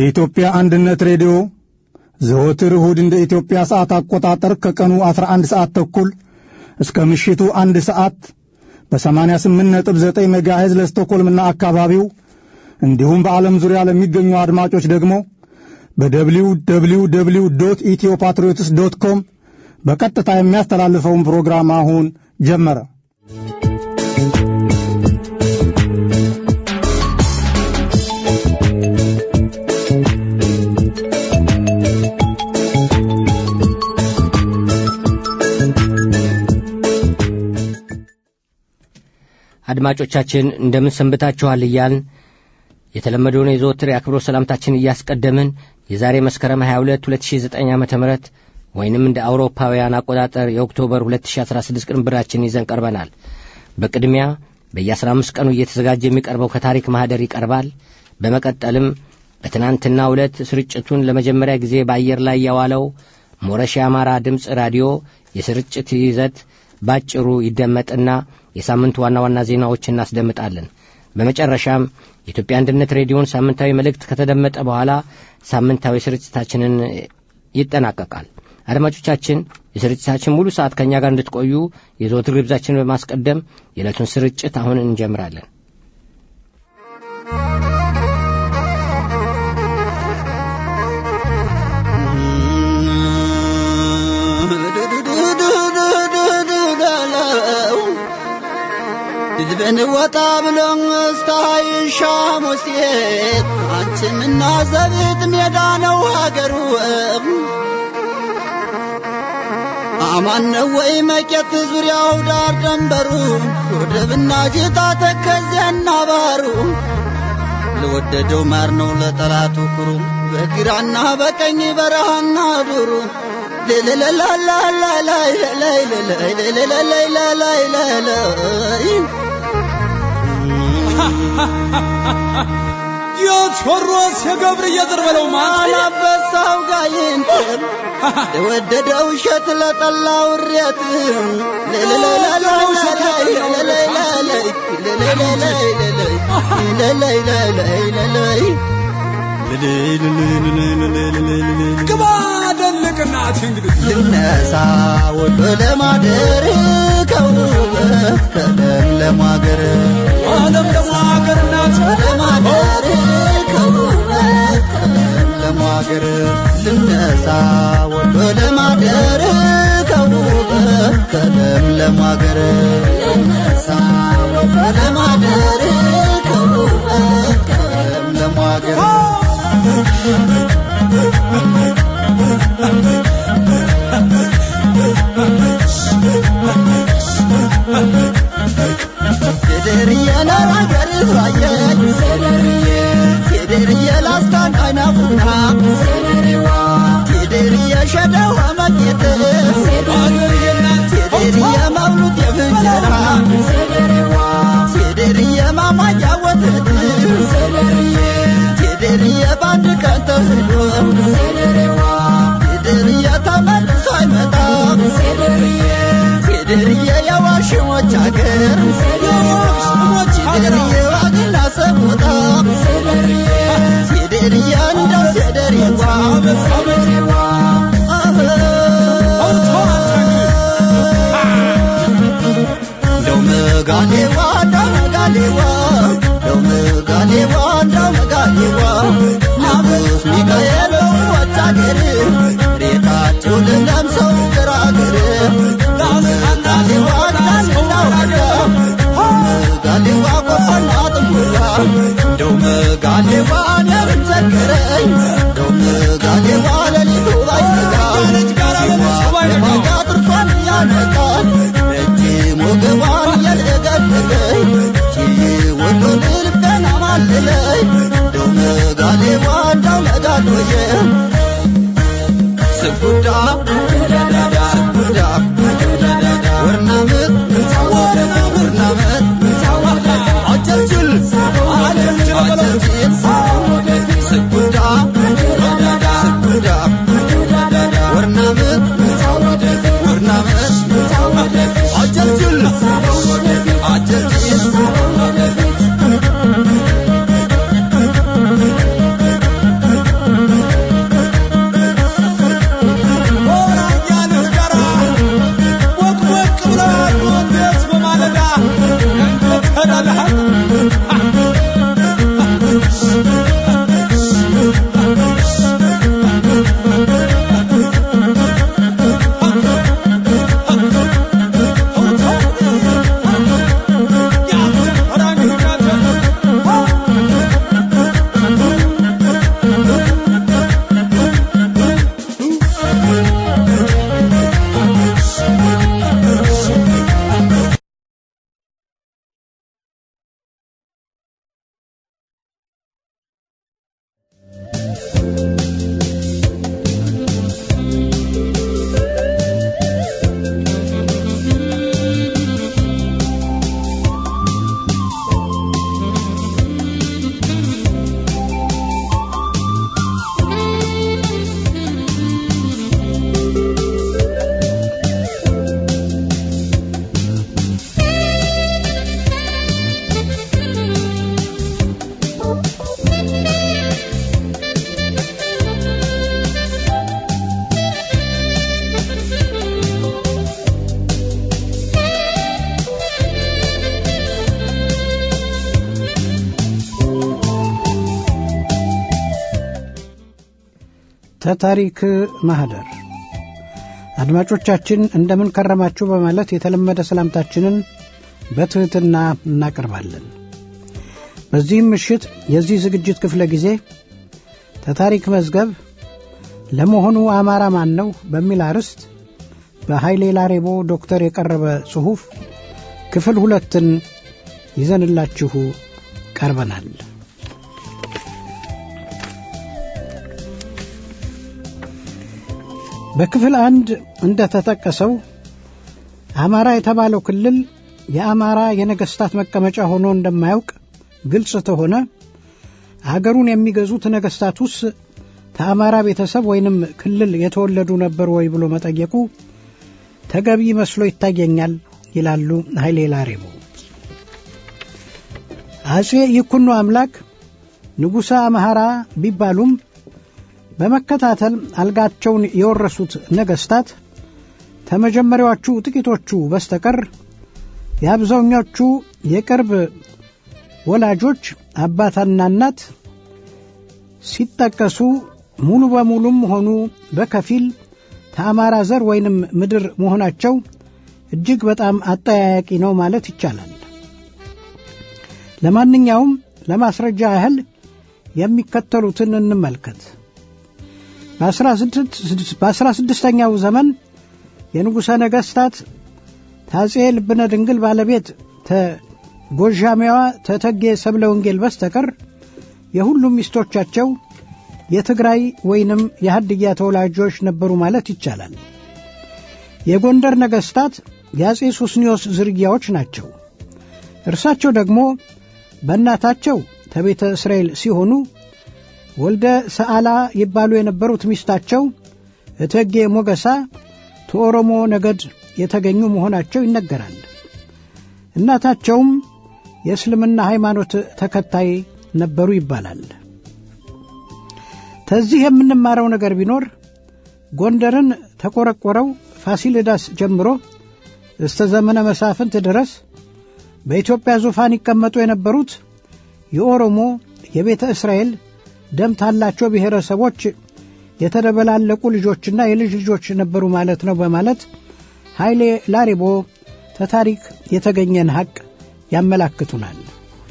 የኢትዮጵያ አንድነት ሬዲዮ ዘወትር እሁድ እንደ ኢትዮጵያ ሰዓት አቆጣጠር ከቀኑ 11 ሰዓት ተኩል እስከ ምሽቱ 1 ሰዓት በ88.9 ሜጋሄዝ ለስቶኮልምና አካባቢው እንዲሁም በዓለም ዙሪያ ለሚገኙ አድማጮች ደግሞ www.ethiopatriots.com በቀጥታ የሚያስተላልፈውን ፕሮግራም አሁን ጀመረ። አድማጮቻችን እንደምን ሰንብታችኋል እያልን የተለመደውን የዘወትር የአክብሮት ሰላምታችን እያስቀደምን የዛሬ መስከረም 22 2009 ዓ.ም ወይንም እንደ አውሮፓውያን አቆጣጠር የኦክቶበር 2016 ቅንብራችን ይዘን ቀርበናል። በቅድሚያ በየ15 ቀኑ እየተዘጋጀ የሚቀርበው ከታሪክ ማህደር ይቀርባል። በመቀጠልም በትናንትናው ዕለት ስርጭቱን ለመጀመሪያ ጊዜ በአየር ላይ ያዋለው ሞረሽ የአማራ ድምፅ ራዲዮ የስርጭት ይዘት ባጭሩ ይደመጥና የሳምንቱ ዋና ዋና ዜናዎችን እናስደምጣለን። በመጨረሻም የኢትዮጵያ አንድነት ሬዲዮን ሳምንታዊ መልእክት ከተደመጠ በኋላ ሳምንታዊ ስርጭታችንን ይጠናቀቃል። አድማጮቻችን የስርጭታችን ሙሉ ሰዓት ከኛ ጋር እንድትቆዩ የዘወትር ግብዣችንን በማስቀደም የዕለቱን ስርጭት አሁን እንጀምራለን። በንወጣ ብለን ስታይሻ ሙሴት አንቺምና ዘቢት ሜዳ ነው ሀገሩ አማን ነው ወይ መቄት ዙሪያው ዳር ደንበሩ ወደብና ጅታ ተከዘና ባሩ ለወደደው ማር ነው ለጠላቱ ኩሩ በግራና በቀኝ በረሃና ዱሩ የቾሮስ የገብርዬ ድርበለው ማን አላበሳው ጋይንት ለወደደው ሸት ለጠላው ሪያት ግባ ደልቅናት እንግዲህ ልነሳ ወደ ለማደር ከውበት ከለምለም አገር ለምለም አገር እናት ለማደር ከውበት ከለምለም አገር ልነሳ ወደ ለማደር ከውበት ከለምለም አገር ልነሳ ወደ ለማደር ከውበት ከለምለም አገር Kederiye la raye Kederiye Kederiye la stan ayna kuna Kederiye shada wa makete Kederiye mawlut yevjera Kederiye mama jawat Kederiye band kanta Kederiye tamal saymata Kederiye yavaş mochager Kederiye wagla samuta Kederiye anda sederiwa Galewa galewa galewa Nabus Mikaelo watager Reta chulam sau karager Galewa Galewa kofanat mula Dome galewa nerzakeray Dome galewa lalitu vaynaga Galewa turfan yanaga Reji mugwan yalgategay Chiye ተታሪክ ማህደር አድማጮቻችን እንደምን ከረማችሁ በማለት የተለመደ ሰላምታችንን በትህትና እናቀርባለን። በዚህ ምሽት የዚህ ዝግጅት ክፍለ ጊዜ ተታሪክ መዝገብ ለመሆኑ አማራ ማን ነው በሚል አርዕስት በኃይሌ ላሬቦ ዶክተር የቀረበ ጽሑፍ ክፍል 2ን ይዘንላችሁ ቀርበናል። በክፍል 1 እንደተጠቀሰው አማራ የተባለው ክልል የአማራ የነገስታት መቀመጫ ሆኖ እንደማያውቅ ግልጽ ተሆነ አገሩን የሚገዙት ነገስታቱስ ከአማራ ቤተሰብ ወይንም ክልል የተወለዱ ነበር ወይ ብሎ መጠየቁ ተገቢ መስሎ ይታየኛል ይላሉ ኃይሌ ላሬቦ። አጼ ይኩኖ አምላክ ንጉሠ አምሃራ ቢባሉም በመከታተል አልጋቸውን የወረሱት ነገስታት ተመጀመሪያዎቹ ጥቂቶቹ በስተቀር የአብዛኞቹ የቅርብ ወላጆች አባትና እናት ሲጠቀሱ ሙሉ በሙሉም ሆኑ በከፊል ከአማራ ዘር ወይንም ምድር መሆናቸው እጅግ በጣም አጠያያቂ ነው ማለት ይቻላል። ለማንኛውም ለማስረጃ ያህል የሚከተሉትን እንመልከት። በ16ኛው ዘመን የንጉሠ ነገሥታት ታጼ ልብነ ድንግል ባለቤት ተጎዣሚያዋ ተተጌ ሰብለ ወንጌል በስተቀር የሁሉም ሚስቶቻቸው የትግራይ ወይንም የሐድያ ተወላጆች ነበሩ ማለት ይቻላል። የጎንደር ነገሥታት የአጼ ሱስንዮስ ዝርያዎች ናቸው። እርሳቸው ደግሞ በእናታቸው ተቤተ እስራኤል ሲሆኑ ወልደ ሰዓላ ይባሉ የነበሩት ሚስታቸው እቴጌ ሞገሳ ከኦሮሞ ነገድ የተገኙ መሆናቸው ይነገራል። እናታቸውም የእስልምና ሃይማኖት ተከታይ ነበሩ ይባላል። ከዚህ የምንማረው ነገር ቢኖር ጎንደርን ተቆረቆረው ፋሲለደስ ጀምሮ እስከ ዘመነ መሳፍንት ድረስ በኢትዮጵያ ዙፋን ይቀመጡ የነበሩት የኦሮሞ የቤተ እስራኤል ደም ታላቸው ብሔረሰቦች የተደበላለቁ ልጆችና የልጅ ልጆች ነበሩ ማለት ነው በማለት ኃይሌ ላሬቦ ተታሪክ የተገኘን ሐቅ ያመላክቱናል።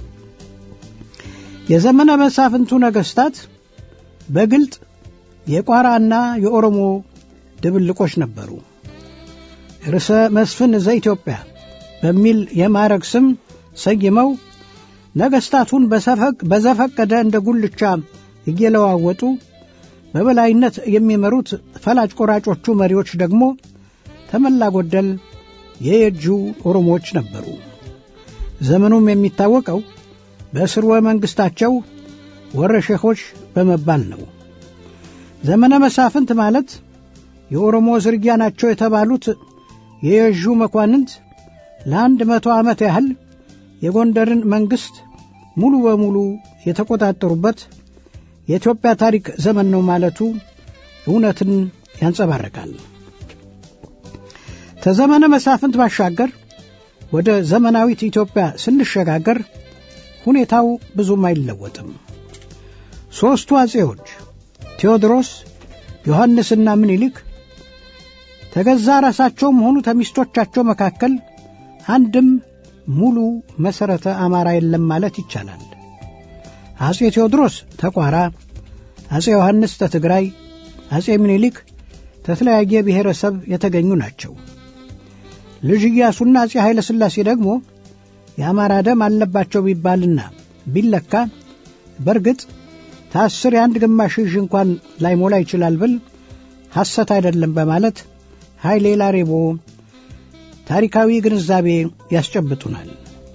የዘመነ መሳፍንቱ ነገስታት በግልጥ የቋራና የኦሮሞ ድብልቆች ነበሩ። ርዕሰ መስፍን ዘኢትዮጵያ በሚል የማዕረግ ስም ሰይመው ነገስታቱን በዘፈቀደ እንደ ጉልቻ እየለዋወጡ በበላይነት የሚመሩት ፈላጭ ቆራጮቹ መሪዎች ደግሞ ተመላ ጎደል የየጁ ኦሮሞዎች ነበሩ። ዘመኑም የሚታወቀው በስርወ መንግስታቸው ወረሼኾች በመባል ነው። ዘመነ መሳፍንት ማለት የኦሮሞ ዝርያ ናቸው የተባሉት የየጁ መኳንንት ለ100 ዓመት ያህል የጎንደርን መንግስት ሙሉ በሙሉ የተቆጣጠሩበት የኢትዮጵያ ታሪክ ዘመን ነው ማለቱ እውነትን ያንጸባርቃል። ከዘመነ መሳፍንት ባሻገር ወደ ዘመናዊት ኢትዮጵያ ስንሸጋገር ሁኔታው ብዙም አይለወጥም። ሦስቱ አጼዎች ቴዎድሮስ፣ ዮሐንስና ምኒልክ ተገዛ ራሳቸውም ሆኑ ተሚስቶቻቸው መካከል አንድም ሙሉ መሰረተ አማራ የለም ማለት ይቻላል። አጼ ቴዎድሮስ ተቋራ፣ አጼ ዮሐንስ ተትግራይ፣ አጼ ምኒልክ ተተለያየ ብሔረሰብ የተገኙ ናቸው። ልጅ ኢያሱና አጼ ኃይለ ሥላሴ ደግሞ የአማራ ደም አለባቸው ቢባልና ቢለካ በርግጥ ታስር የአንድ ግማሽ እጅ እንኳን ላይሞላ ይችላል ብል ሐሰት አይደለም በማለት ኃይሌ ላሬቦ ታሪካዊ ግንዛቤ ያስጨብጡናል።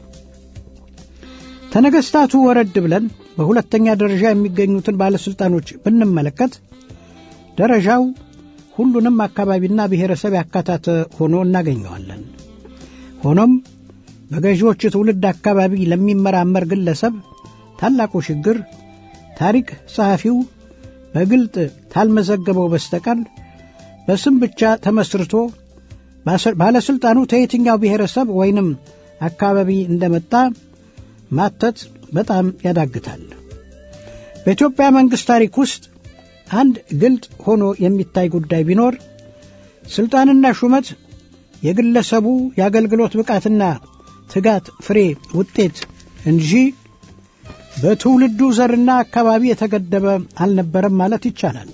ተነገስታቱ ወረድ ብለን በሁለተኛ ደረጃ የሚገኙትን ባለስልጣኖች ብንመለከት ደረጃው ሁሉንም አካባቢና ብሔረሰብ ያካተተ ሆኖ እናገኘዋለን። ሆኖም በገዢዎች ትውልድ አካባቢ ለሚመራመር ግለሰብ ታላቁ ችግር ታሪክ ጸሐፊው በግልጥ ታልመዘገበው በስተቀር በስም ብቻ ተመስርቶ ባለስልጣኑ ከየትኛው ብሔረሰብ ወይንም አካባቢ እንደመጣ ማተት በጣም ያዳግታል። በኢትዮጵያ መንግስት ታሪክ ውስጥ አንድ ግልጥ ሆኖ የሚታይ ጉዳይ ቢኖር ስልጣንና ሹመት የግለሰቡ የአገልግሎት ብቃትና ትጋት ፍሬ ውጤት እንጂ በትውልዱ ዘርና አካባቢ የተገደበ አልነበረም ማለት ይቻላል።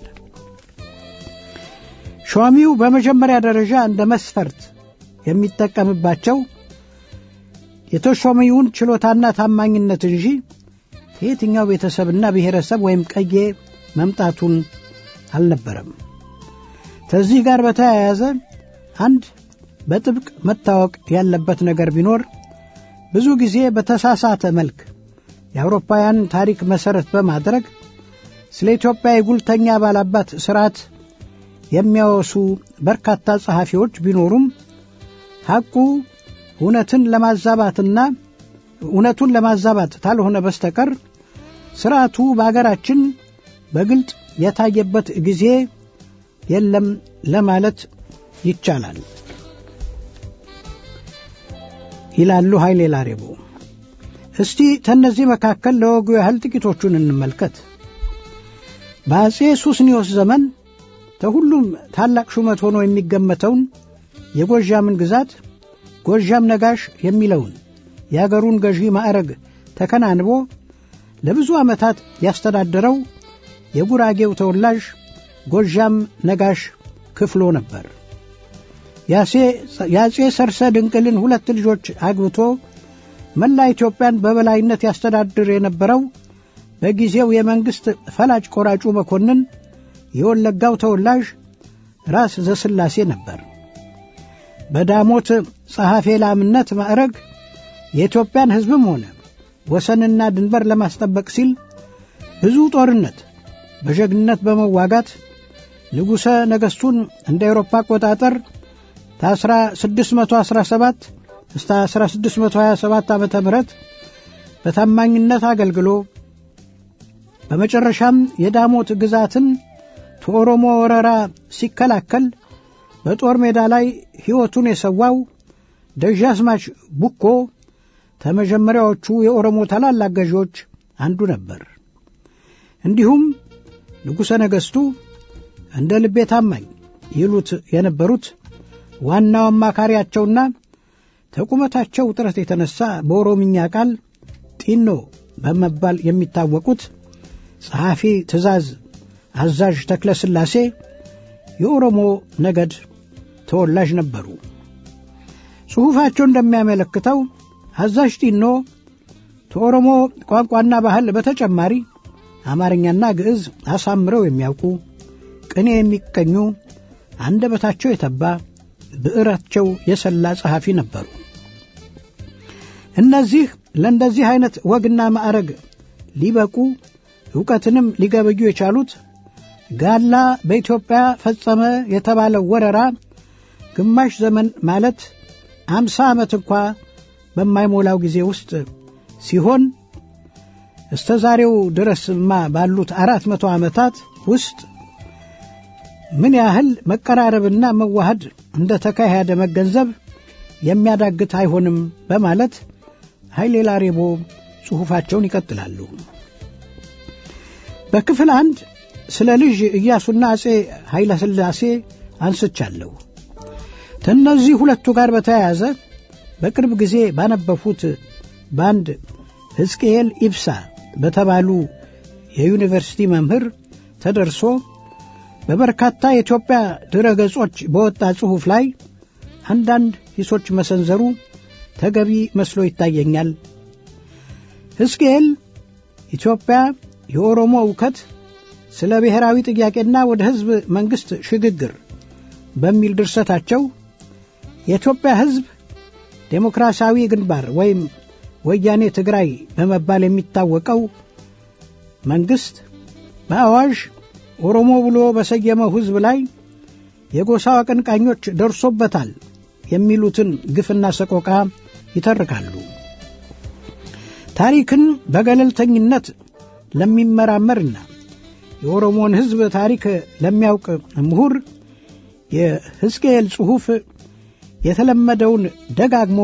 ሿሚው በመጀመሪያ ደረጃ እንደ መስፈርት የሚጠቀምባቸው የተሾመውን ችሎታና ታማኝነት እንጂ ከየትኛው ቤተሰብና ብሔረሰብ ወይም ቀዬ መምጣቱን አልነበረም። ከዚህ ጋር በተያያዘ አንድ በጥብቅ መታወቅ ያለበት ነገር ቢኖር ብዙ ጊዜ በተሳሳተ መልክ የአውሮፓውያን ታሪክ መሰረት በማድረግ ስለ ኢትዮጵያ የጉልተኛ ባላባት ስርዓት የሚያወሱ በርካታ ጸሐፊዎች ቢኖሩም ሐቁ እውነቱን ለማዛባት ካልሆነ በስተቀር ስርዓቱ በአገራችን በግልጥ የታየበት ጊዜ የለም ለማለት ይቻላል ይላሉ ኃይሌ ላሬቦ። እስቲ ከነዚህ መካከል ለወጉ ያህል ጥቂቶቹን እንመልከት። በአጼ ሱስንዮስ ዘመን ከሁሉም ታላቅ ሹመት ሆኖ የሚገመተውን የጎጃምን ግዛት ጎጃም ነጋሽ የሚለውን የአገሩን ገዢ ማዕረግ ተከናንቦ ለብዙ ዓመታት ያስተዳደረው የጉራጌው ተወላጅ ጎጃም ነጋሽ ክፍሎ ነበር። ያጼ ሰርሰ ድንቅልን ሁለት ልጆች አግብቶ መላ ኢትዮጵያን በበላይነት ያስተዳድር የነበረው በጊዜው የመንግስት ፈላጭ ቆራጩ መኮንን የወለጋው ተወላጅ ራስ ዘስላሴ ነበር። በዳሞት ጸሐፌ ላምነት ማዕረግ የኢትዮጵያን ሕዝብም ሆነ ወሰንና ድንበር ለማስጠበቅ ሲል ብዙ ጦርነት በጀግንነት በመዋጋት ንጉሠ ነገሥቱን እንደ አውሮፓ አቆጣጠር ከ1617 እስከ 1627 ዓመተ ምህረት በታማኝነት አገልግሎ በመጨረሻም የዳሞት ግዛትን ከኦሮሞ ወረራ ሲከላከል በጦር ሜዳ ላይ ሕይወቱን የሰዋው ደጃዝማች ቡኮ ከመጀመሪያዎቹ የኦሮሞ ታላላቅ ገዢዎች አንዱ ነበር። እንዲሁም ንጉሠ ነገሥቱ እንደ ልቤ ታማኝ ይሉት የነበሩት ዋናው አማካሪያቸውና ተቁመታቸው ጥረት የተነሳ በኦሮምኛ ቃል ጢኖ በመባል የሚታወቁት ጸሐፊ ትእዛዝ አዛዥ ተክለ ሥላሴ የኦሮሞ ነገድ ተወላጅ ነበሩ። ጽሑፋቸው እንደሚያመለክተው አዛዥ ጢኖ ከኦሮሞ ቋንቋና ባህል በተጨማሪ አማርኛና ግዕዝ አሳምረው የሚያውቁ፣ ቅኔ የሚቀኙ፣ አንደበታቸው የተባ፣ ብዕራቸው የሰላ ጸሐፊ ነበሩ። እነዚህ ለእንደዚህ አይነት ወግና ማዕረግ ሊበቁ ዕውቀትንም ሊገበዩ የቻሉት ጋላ በኢትዮጵያ ፈጸመ የተባለው ወረራ ግማሽ ዘመን ማለት 50 ዓመት እንኳ በማይሞላው ጊዜ ውስጥ ሲሆን እስከ ዛሬው ድረስማ ባሉት 400 ዓመታት ውስጥ ምን ያህል መቀራረብና መዋሃድ እንደተካሄደ መገንዘብ የሚያዳግት አይሆንም በማለት ኃይሌ ላሬቦ ጽሑፋቸውን ይቀጥላሉ። በክፍል 1 ስለ ልጅ ኢያሱና አጼ ኃይለ ሥላሴ አንስቻለሁ። ከነዚህ ሁለቱ ጋር በተያያዘ በቅርብ ጊዜ ባነበፉት ባንድ ሕዝቅኤል ኢብሳ በተባሉ የዩኒቨርሲቲ መምህር ተደርሶ በበርካታ የኢትዮጵያ ድረገጾች በወጣ ጽሑፍ ላይ አንዳንድ ሂሶች መሰንዘሩ ተገቢ መስሎ ይታየኛል። ሕዝቅኤል ኢትዮጵያ የኦሮሞ ዕውከት ስለ ብሔራዊ ጥያቄና ወደ ሕዝብ መንግሥት ሽግግር በሚል ድርሰታቸው የኢትዮጵያ ሕዝብ ዴሞክራሲያዊ ግንባር ወይም ወያኔ ትግራይ በመባል የሚታወቀው መንግሥት በአዋጅ ኦሮሞ ብሎ በሰየመው ሕዝብ ላይ የጎሳው አቀንቃኞች ደርሶበታል የሚሉትን ግፍና ሰቆቃ ይተርካሉ። ታሪክን በገለልተኝነት ለሚመራመርና የኦሮሞን ሕዝብ ታሪክ ለሚያውቅ ምሁር የሕዝቅኤል ጽሑፍ የተለመደውን ደጋግሞ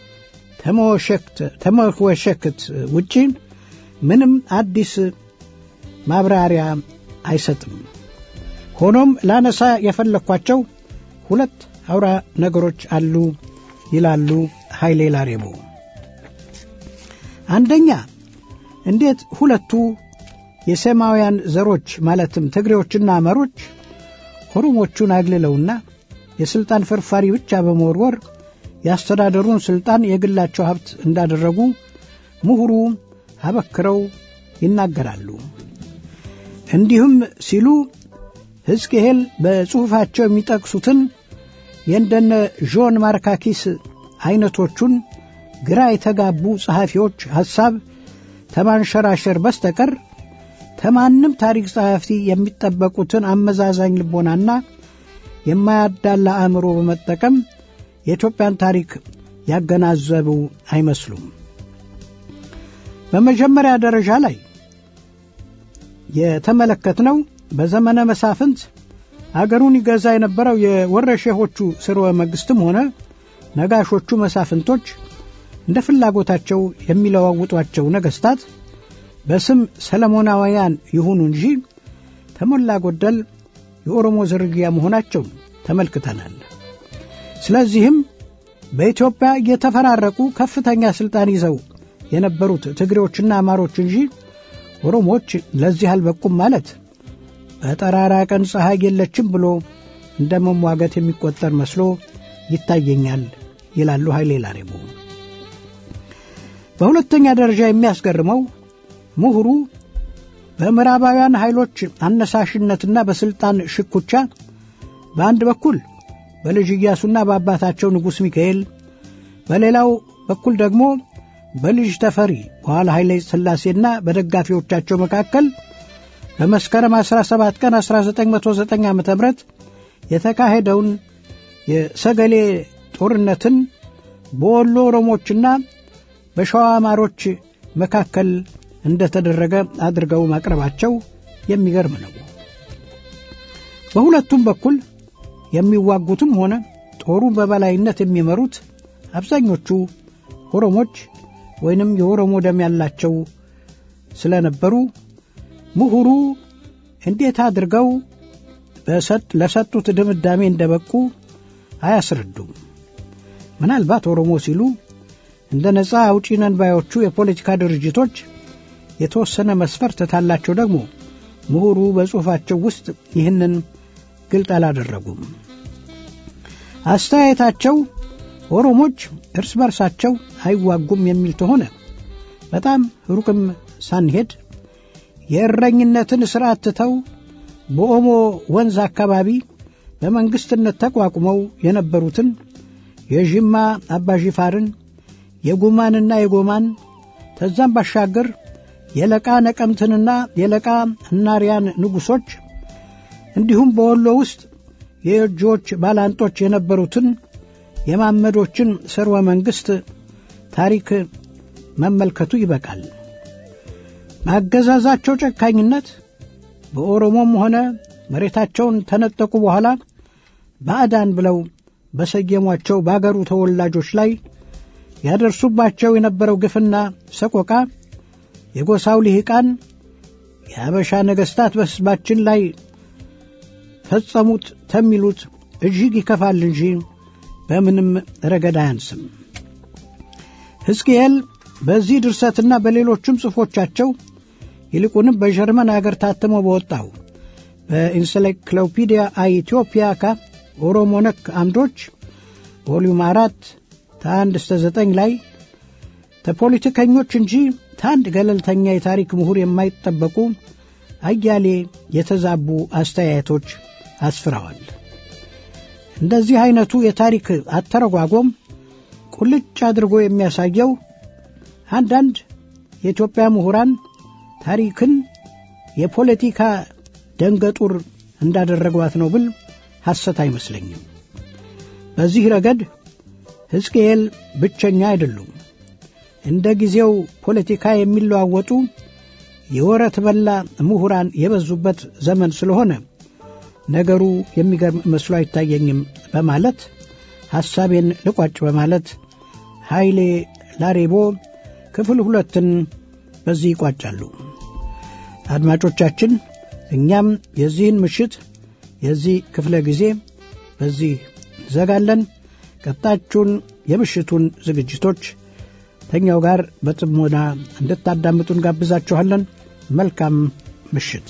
ተመወሸክት ውጪ ምንም አዲስ ማብራሪያ አይሰጥም። ሆኖም ላነሳ የፈለኳቸው ሁለት አውራ ነገሮች አሉ ይላሉ ኃይሌ ላሬቦ። አንደኛ እንዴት ሁለቱ የሰማውያን ዘሮች ማለትም ትግሬዎችና አማሮች ኦሮሞቹን አግልለውና የስልጣን ፍርፋሪ ብቻ በመወርወር ያስተዳደሩን ስልጣን የግላቸው ሀብት እንዳደረጉ ምሁሩ አበክረው ይናገራሉ። እንዲሁም ሲሉ ሕዝቅኤል በጽሑፋቸው የሚጠቅሱትን የእንደነ ጆን ማርካኪስ አይነቶቹን ግራ የተጋቡ ጸሐፊዎች ሐሳብ ተማንሸራሸር በስተቀር ተማንም ታሪክ ጸሐፊ የሚጠበቁትን አመዛዛኝ ልቦናና የማያዳላ አእምሮ በመጠቀም የኢትዮጵያን ታሪክ ያገናዘቡ አይመስሉም። በመጀመሪያ ደረጃ ላይ የተመለከትነው በዘመነ መሳፍንት አገሩን ይገዛ የነበረው የወረሼሆቹ ስርወ መንግስትም ሆነ ነጋሾቹ መሳፍንቶች እንደ ፍላጎታቸው የሚለዋውጧቸው ነገስታት በስም ሰለሞናውያን ይሁኑ እንጂ ተሞላ ጎደል የኦሮሞ ዝርያ መሆናቸው ተመልክተናል። ስለዚህም በኢትዮጵያ የተፈራረቁ ከፍተኛ ስልጣን ይዘው የነበሩት ትግሬዎችና አማሮች እንጂ ኦሮሞዎች ለዚህ አልበቁም ማለት በጠራራ ቀን ፀሐይ የለችም ብሎ እንደመሟገት የሚቆጠር መስሎ ይታየኛል ይላሉ ኃይሌ ላሬቦ። በሁለተኛ ደረጃ የሚያስገርመው ምሁሩ በምዕራባውያን ኃይሎች አነሳሽነትና በስልጣን ሽኩቻ በአንድ በኩል በልጅ ኢያሱና በአባታቸው ንጉሥ ሚካኤል፣ በሌላው በኩል ደግሞ በልጅ ተፈሪ በኋላ ኃይለ ሥላሴና በደጋፊዎቻቸው መካከል በመስከረም 17 ቀን 1909 ዓ.ም የተካሄደውን የሰገሌ ጦርነትን በወሎ ኦሮሞችና በሸዋ አማሮች መካከል እንደተደረገ አድርገው ማቅረባቸው የሚገርም ነው። በሁለቱም በኩል የሚዋጉትም ሆነ ጦሩን በበላይነት የሚመሩት አብዛኞቹ ኦሮሞች ወይንም የኦሮሞ ደም ያላቸው ስለነበሩ ምሁሩ እንዴት አድርገው ለሰጡት ድምዳሜ እንደበቁ አያስረዱም። ምናልባት ኦሮሞ ሲሉ እንደ ነፃ አውጪ ነን ባዮቹ የፖለቲካ ድርጅቶች የተወሰነ መስፈርት ታላቸው ደግሞ ምሁሩ በጽሑፋቸው ውስጥ ይህንን ግልጥ አላደረጉም። አስተያየታቸው ኦሮሞች እርስ በርሳቸው አይዋጉም የሚል ተሆነ በጣም ሩቅም ሳንሄድ የእረኝነትን ሥርዓት ትተው በኦሞ ወንዝ አካባቢ በመንግስትነት ተቋቁመው የነበሩትን የጅማ አባጂፋርን፣ የጉማንና የጎማን ተዛም ባሻገር የለቃ ነቀምትንና የለቃ እናሪያን ንጉሶች እንዲሁም በወሎ ውስጥ የእጆች ባላንጦች የነበሩትን የማመዶችን ሰርወ መንግስት ታሪክ መመልከቱ ይበቃል። ማገዛዛቸው ጨካኝነት በኦሮሞም ሆነ መሬታቸውን ተነጠቁ በኋላ ባዕዳን ብለው በሰየሟቸው ባገሩ ተወላጆች ላይ ያደርሱባቸው የነበረው ግፍና ሰቆቃ የጎሳው ልሂቃን የአበሻ ነገስታት በሕዝባችን ላይ ፈጸሙት ተሚሉት እጅግ ይከፋል እንጂ በምንም ረገድ አያንስም። ሕዝቅኤል በዚህ ድርሰትና በሌሎችም ጽሑፎቻቸው ይልቁንም በጀርመን አገር ታትሞ በወጣው በኢንሳይክሎፒዲያ ኢትዮጵያካ ኦሮሞ ነክ አምዶች ቮሊዩም 4 ከ1 እስከ 9 ላይ ተፖለቲከኞች እንጂ ታንድ ገለልተኛ የታሪክ ምሁር የማይጠበቁ አያሌ የተዛቡ አስተያየቶች አስፍረዋል። እንደዚህ አይነቱ የታሪክ አተረጓጎም ቁልጭ አድርጎ የሚያሳየው አንዳንድ የኢትዮጵያ ምሁራን ታሪክን የፖለቲካ ደንገጡር እንዳደረጓት ነው ብል ሐሰት አይመስለኝም። በዚህ ረገድ ሕዝቅኤል ብቸኛ አይደሉም። እንደ ጊዜው ፖለቲካ የሚለዋወጡ የወረት በላ ምሁራን የበዙበት ዘመን ስለሆነ ነገሩ የሚገርም መስሎ አይታየኝም በማለት ሐሳቤን ልቋጭ በማለት ኃይሌ ላሬቦ ክፍል 2ን በዚህ ይቋጫሉ። አድማጮቻችን እኛም የዚህን ምሽት የዚህ ክፍለ ጊዜ በዚህ ዘጋለን። ቀጣቹን የምሽቱን ዝግጅቶች ተኛው ጋር በጥሞና እንድታዳምጡን ጋብዛችኋለን። መልካም ምሽት።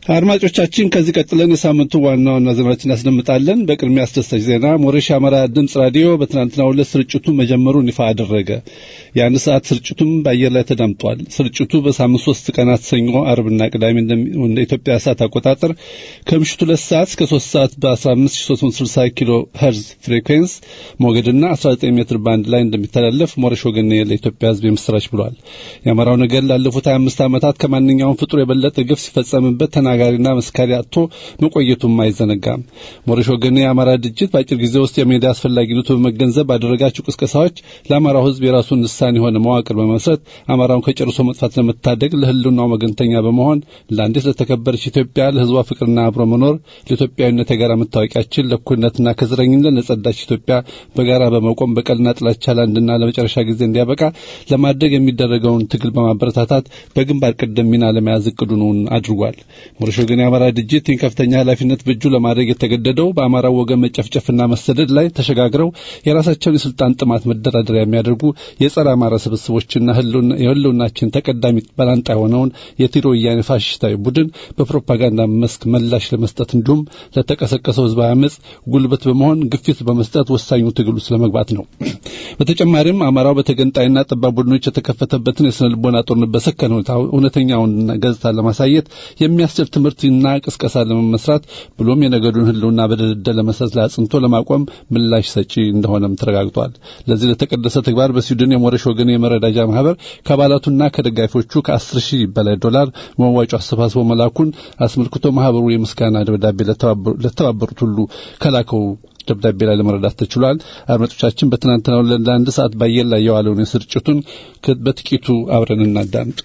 አድማጮቻችን ከዚህ ቀጥለን የሳምንቱ ዋና ዋና ዜናዎችን እናስደምጣለን። በቅድሚያ አስደሳች ዜና ሞረሽ አማራ ድምጽ ራዲዮ በትናንትናው ዕለት ስርጭቱን መጀመሩን ይፋ አደረገ። የአንድ ሰዓት ስርጭቱም በአየር ላይ ተዳምጧል። ስርጭቱ በሳምንት 3 ቀናት ሰኞ፣ አርብና ቅዳሜ እንደ ኢትዮጵያ ሰዓት አቆጣጠር ከምሽቱ 2 ሰዓት እስከ 3 ሰዓት በ15360 ኪሎ ሄርዝ ፍሪኩዌንስ ሞገድና 19 ሜትር ባንድ ላይ እንደሚተላለፍ ሞረሽ ወገኔ ለኢትዮጵያ ሕዝብ ምስራች ብሏል። የአማራው ነገር ላለፉት 25 ዓመታት ከማንኛውም ፍጡር የበለጠ ግፍ ሲፈጸምበት ተናጋሪና መስካሪ አጥቶ መቆየቱም አይዘነጋም። ሞረሽ ወገኔ የአማራ ድርጅት በአጭር ጊዜ ውስጥ የሚዲያ አስፈላጊነቱ በመገንዘብ ባደረጋቸው ቅስቀሳዎች ለአማራው ሕዝብ የራሱን ንሳን የሆነ መዋቅር በመመስረት አማራውን ከጨርሶ መጥፋት ለመታደግ ለህልውናው መገንተኛ በመሆን ለአንዲት ለተከበረች ኢትዮጵያ ለህዝቧ ፍቅርና አብሮ መኖር ለኢትዮጵያዊነት የጋራ መታወቂያችን ለእኩልነትና ከዘረኝነት ለጸዳች ኢትዮጵያ በጋራ በመቆም በቀልና ጥላቻ ለአንድና ለመጨረሻ ጊዜ እንዲያበቃ ለማድረግ የሚደረገውን ትግል በማበረታታት በግንባር ቀደም ሚና ለመያዝ እቅዱን አድርጓል። ሞረሽ ወገኔ የአማራ ድርጅት ከፍተኛ ኃላፊነት በእጁ ለማድረግ የተገደደው በአማራው ወገን መጨፍጨፍና መሰደድ ላይ ተሸጋግረው የራሳቸውን የስልጣን ጥማት መደራደሪያ የሚያደርጉ የጸረ አማራ ስብስቦችና የህልውናችን ተቀዳሚ ባላንጣ የሆነውን የቲሮ ወያኔ ፋሽስታዊ ቡድን በፕሮፓጋንዳ መስክ ምላሽ ለመስጠት እንዲሁም ለተቀሰቀሰው ህዝባዊ አመጽ ጉልበት በመሆን ግፊት በመስጠት ወሳኙ ትግሉ ስለመግባት ነው። በተጨማሪም አማራው በተገንጣይና ጠባብ ቡድኖች የተከፈተበትን የስነ ልቦና ጦርነት በሰከነ ሁኔታ እውነተኛውን ገጽታ ለማሳየት የሚያስችል ትምህርትና ቅስቀሳ ለመመስራት ብሎም የነገዱን ህልውና በደደለ መሰረት ላይ አጽንቶ ለማቆም ምላሽ ሰጪ እንደሆነም ተረጋግጧል። ለዚህ ለተቀደሰ ተግባር በስዊድን የሞረሽ ወገኔ የመረዳጃ ማህበር ከአባላቱና ከደጋፊዎቹ ከ10,000 በላይ ዶላር መዋጮ አሰባስቦ መላኩን አስመልክቶ ማህበሩ የምስጋና ደብዳቤ ለተባበሩት ሁሉ ከላከው ደብዳቤ ላይ ለመረዳት ተችሏል። አድማጮቻችን በትናንትናው ለአንድ ሰዓት ባየር ላይ የዋለውን ስርጭቱን በጥቂቱ አብረን እናዳምጥ።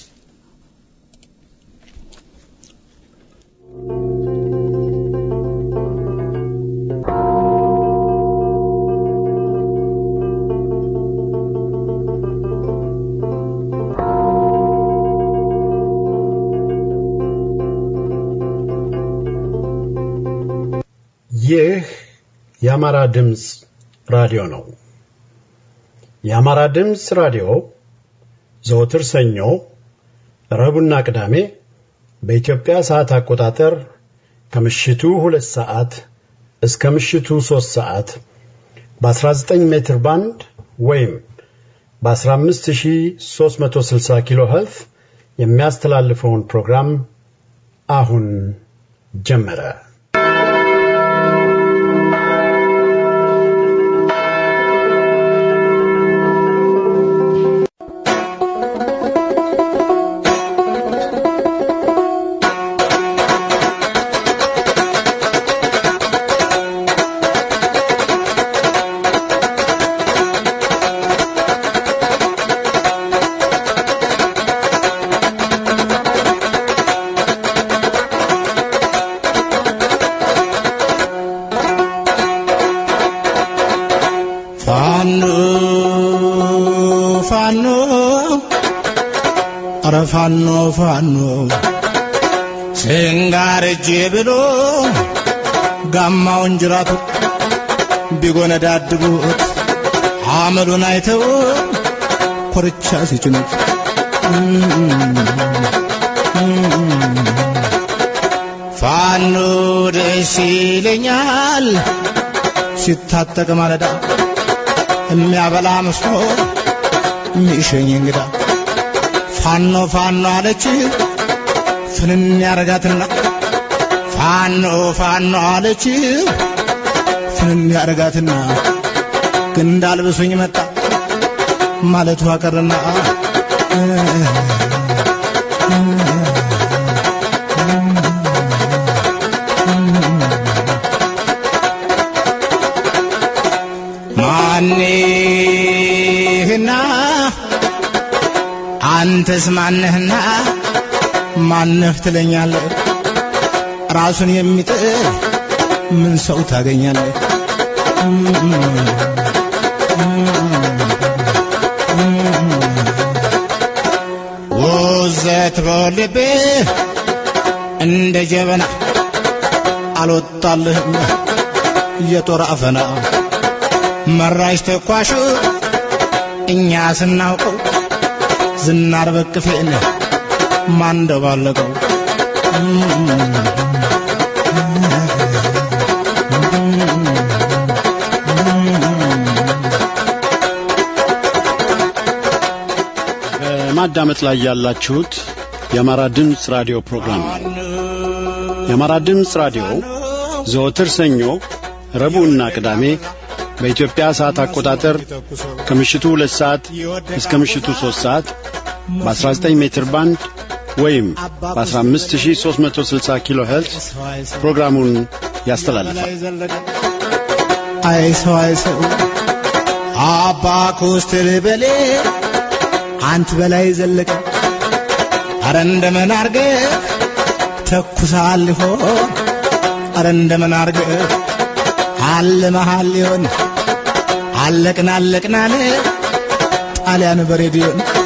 ይህ የአማራ ድምጽ ራዲዮ ነው። የአማራ ድምጽ ራዲዮ ዘወትር ሰኞ፣ ረቡዕና ቅዳሜ በኢትዮጵያ ሰዓት አቆጣጠር ከምሽቱ 2 ሰዓት እስከ ምሽቱ 3 ሰዓት በ19 ሜትር ባንድ ወይም በ15360 ኪሎ ሄርዝ የሚያስተላልፈውን ፕሮግራም አሁን ጀመረ። ፋኖ ሲንጋርጄ ብሎ ጋማውን ጅራቱ ቢጎነዳድቡት አመሉን አይተው ኮርቻ ሲጭኑት ፋኖ ደስ ይለኛል ሲታጠቅ ማለዳ የሚያበላ መስሎ የሚሸኝ እንግዳ ፋኖ አለች ፍንን ያረጋትና ፋኖ አለች ፍንን ያረጋትና ግንዳልብሱኝ መጣ ማለቱ አቀርና ማንህና አንተስ ማንህና ማንህ ትለኛለህ ራሱን የሚጥል ምን ሰው ታገኛለህ ወዘት በልቤ እንደ ጀበና አልወጣልህም የጦር አፈና መራሽ ተኳሹ እኛ ስናውቀው ዝናር በቅፌን ማንደባለቀው ማዳመጥ ላይ ያላችሁት የአማራ ድምጽ ራዲዮ ፕሮግራም ነው። የአማራ ድምጽ ራዲዮ ዘወትር ሰኞ፣ ረቡዕና ቅዳሜ በኢትዮጵያ ሰዓት አቆጣጠር ከምሽቱ 2 ሰዓት እስከ ምሽቱ 3 ሰዓት በ19 ሜትር ባንድ ወይም በ15360 ኪሎ ሄርትዝ ፕሮግራሙን ያስተላልፋል። አይሰው አባ ኮስትር በሌ አንተ በላይ ዘለቀ አረ እንደምን አርገ ተኩሳልፎ አረ እንደምን አርገ አለ መሃል ይሆን አለቅናለ ጣሊያን በሬዲዮ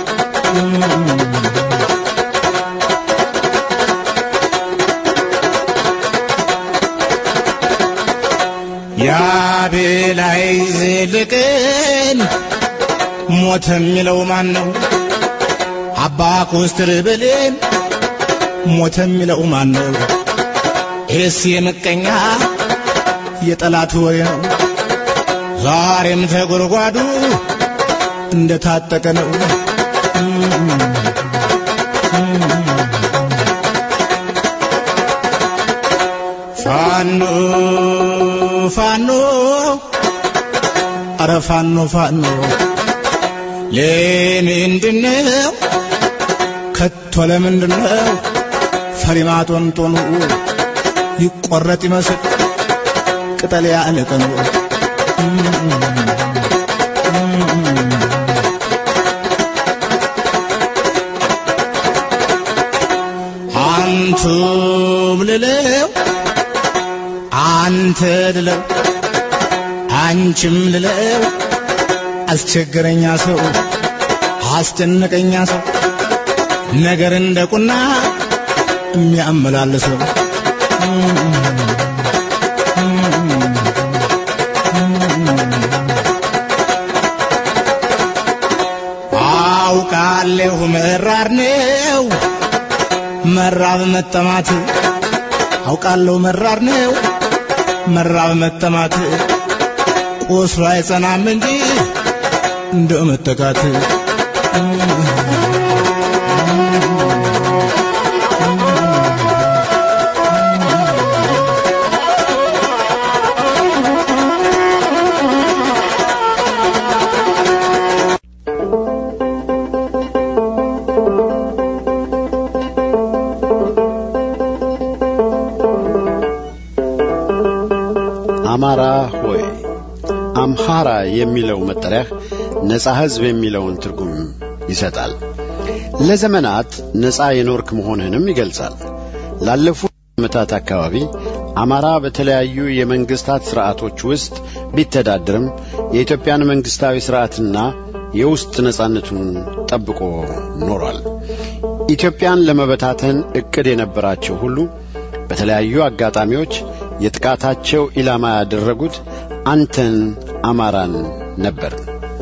ያ በላይ ዘለቀን ሞተ የሚለው ማን ነው? አባ ኮስትር በሌን ሞተ የሚለው ማን ነው? ኤስ የመቀኛ የጠላት ወሬ ነው። ዛሬም ተጎርጓዱ እንደታጠቀ ነው። ፋኖ አረ ፋኖ ለምንድነው ከቶ ለምንድነው ፈሪማቶንቶኑ ይቆረጥ ይመስል ቅጠል ያለቀኑ አንቱም ልለው አንተ ልለው አንቺም ልለው አስቸገረኛ ሰው አስጨነቀኛ ሰው ነገር እንደቁና የሚያመላልሰው አውቃለሁ መራር ነው መራብ መጠማት አውቃለሁ መራር ነው መራብ መጠማት ቁስሉ አይጸናም እንጂ እንደመተካት አማራ ሆይ አምሃራ የሚለው መጠሪያ ነፃ ሕዝብ የሚለውን ትርጉም ይሰጣል። ለዘመናት ነፃ የኖርክ መሆንህንም ይገልጻል። ላለፉት ዓመታት አካባቢ አማራ በተለያዩ የመንግስታት ሥርዓቶች ውስጥ ቢተዳደርም የኢትዮጵያን መንግስታዊ ሥርዓትና የውስጥ ነፃነቱን ጠብቆ ኖሯል። ኢትዮጵያን ለመበታተን ዕቅድ የነበራቸው ሁሉ በተለያዩ አጋጣሚዎች የጥቃታቸው ኢላማ ያደረጉት አንተን አማራን ነበር።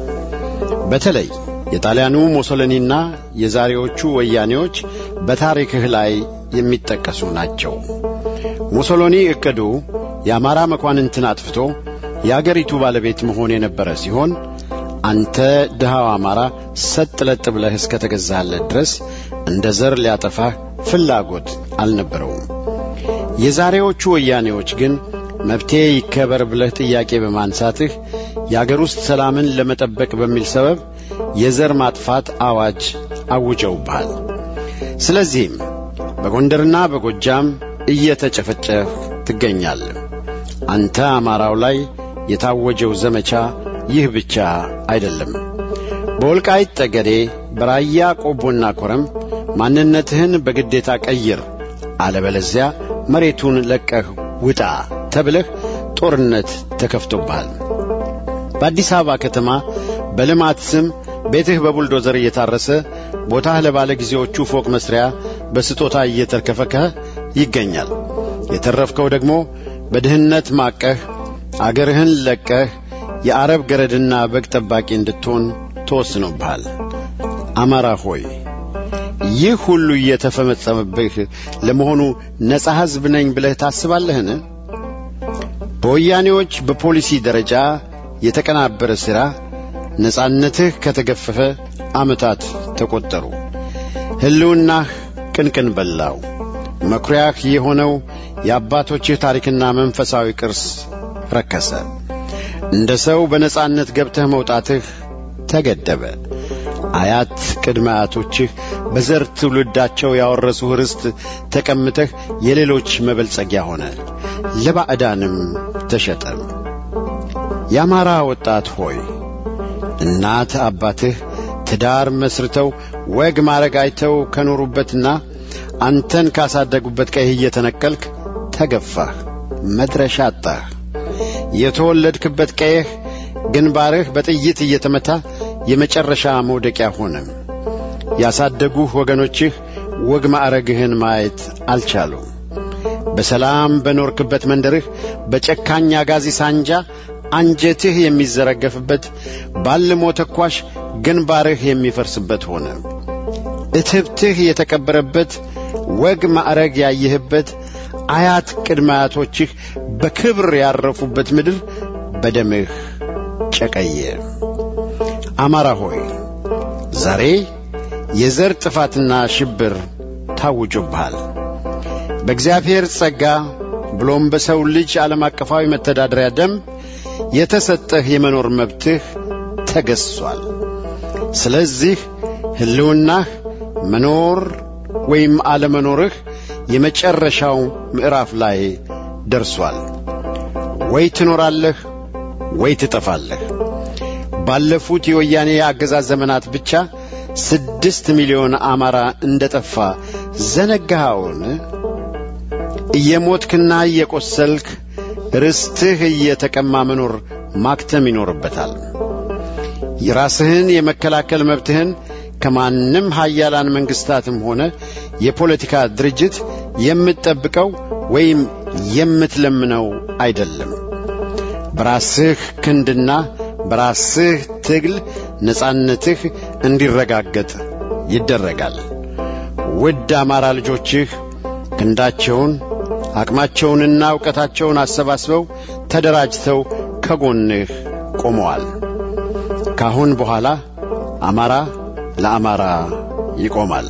በተለይ የጣሊያኑ ሞሶሎኒና የዛሬዎቹ ወያኔዎች በታሪክህ ላይ የሚጠቀሱ ናቸው። ሞሶሎኒ ዕቅዱ የአማራ መኳንንትን አጥፍቶ የአገሪቱ ባለቤት መሆን የነበረ ሲሆን አንተ ድሃው አማራ ሰጥ ለጥ ብለህ እስከ ተገዛህለት ድረስ እንደ ዘር ሊያጠፋህ ፍላጎት አልነበረውም። የዛሬዎቹ ወያኔዎች ግን መብቴ ይከበር ብለህ ጥያቄ በማንሳትህ የአገር ውስጥ ሰላምን ለመጠበቅ በሚል ሰበብ የዘር ማጥፋት አዋጅ አውጀውብሃል። ስለዚህም በጎንደርና በጎጃም እየተጨፈጨፍ ትገኛለህ። አንተ አማራው ላይ የታወጀው ዘመቻ ይህ ብቻ አይደለም። በወልቃይት ጠገዴ፣ በራያ ቆቦና ኮረም ማንነትህን በግዴታ ቀይር፣ አለበለዚያ መሬቱን ለቀህ ውጣ ተብለህ ጦርነት ተከፍቶብሃል። በአዲስ አበባ ከተማ በልማት ስም ቤትህ በቡልዶዘር እየታረሰ ቦታህ ለባለ ጊዜዎቹ ፎቅ መስሪያ በስጦታ እየተርከፈከ ይገኛል። የተረፍከው ደግሞ በድህነት ማቀህ አገርህን ለቀህ የአረብ ገረድና በግ ጠባቂ እንድትሆን ተወስኖብሃል። አማራ ሆይ ይህ ሁሉ እየተፈጸመብህ ለመሆኑ ነጻ ሕዝብ ነኝ ብለህ ታስባለህን? በወያኔዎች በፖሊሲ ደረጃ የተቀናበረ ሥራ ነጻነትህ ከተገፈፈ ዓመታት ተቆጠሩ። ሕልውናህ ቅንቅን በላው። መኩሪያህ የሆነው የአባቶችህ ታሪክና መንፈሳዊ ቅርስ ረከሰ። እንደ ሰው በነጻነት ገብተህ መውጣትህ ተገደበ። አያት ቅድመ አያቶችህ በዘር ትውልዳቸው ያወረሱህ ርስት ተቀምጠህ የሌሎች መበልጸጊያ ሆነ፣ ለባዕዳንም ተሸጠ። የአማራ ወጣት ሆይ እናት አባትህ ትዳር መስርተው ወግ ማረግ አይተው ከኖሩበትና አንተን ካሳደጉበት ቀይህ እየተነቀልክ ተገፋህ፣ መድረሻ አጣህ። የተወለድክበት ቀይህ ግንባርህ በጥይት እየተመታ የመጨረሻ መውደቂያ ሆነ። ያሳደጉህ ወገኖችህ ወግ ማዕረግህን ማየት አልቻሉም። በሰላም በኖርክበት መንደርህ በጨካኝ አጋዚ ሳንጃ አንጀትህ የሚዘረገፍበት፣ ባልሞ ተኳሽ ግንባርህ የሚፈርስበት ሆነ። እትብትህ የተቀበረበት፣ ወግ ማዕረግ ያየህበት፣ አያት ቅድመ አያቶችህ በክብር ያረፉበት ምድር በደምህ ጨቀየ። አማራ ሆይ ዛሬ የዘር ጥፋትና ሽብር ታውጆብሃል። በእግዚአብሔር ጸጋ ብሎም በሰው ልጅ ዓለም አቀፋዊ መተዳደሪያ ደንብ የተሰጠህ የመኖር መብትህ ተገዝቷል። ስለዚህ ሕልውናህ መኖር ወይም አለመኖርህ የመጨረሻው ምዕራፍ ላይ ደርሷል። ወይ ትኖራለህ ወይ ትጠፋለህ። ባለፉት የወያኔ አገዛዝ ዘመናት ብቻ 6 ሚሊዮን አማራ እንደጠፋ ዘነጋኸውን? እየሞትክና እየቆሰልክ ርስትህ እየተቀማ መኖር ማክተም ይኖርበታል። የራስህን የመከላከል መብትህን ከማንም ኃያላን መንግስታትም ሆነ የፖለቲካ ድርጅት የምትጠብቀው ወይም የምትለምነው አይደለም። በራስህ ክንድና በራስህ ትግል ነጻነትህ እንዲረጋገጥ ይደረጋል። ውድ አማራ ልጆችህ ክንዳቸውን አቅማቸውንና ዕውቀታቸውን አሰባስበው ተደራጅተው ከጎንህ ቆመዋል። ካሁን በኋላ አማራ ለአማራ ይቆማል።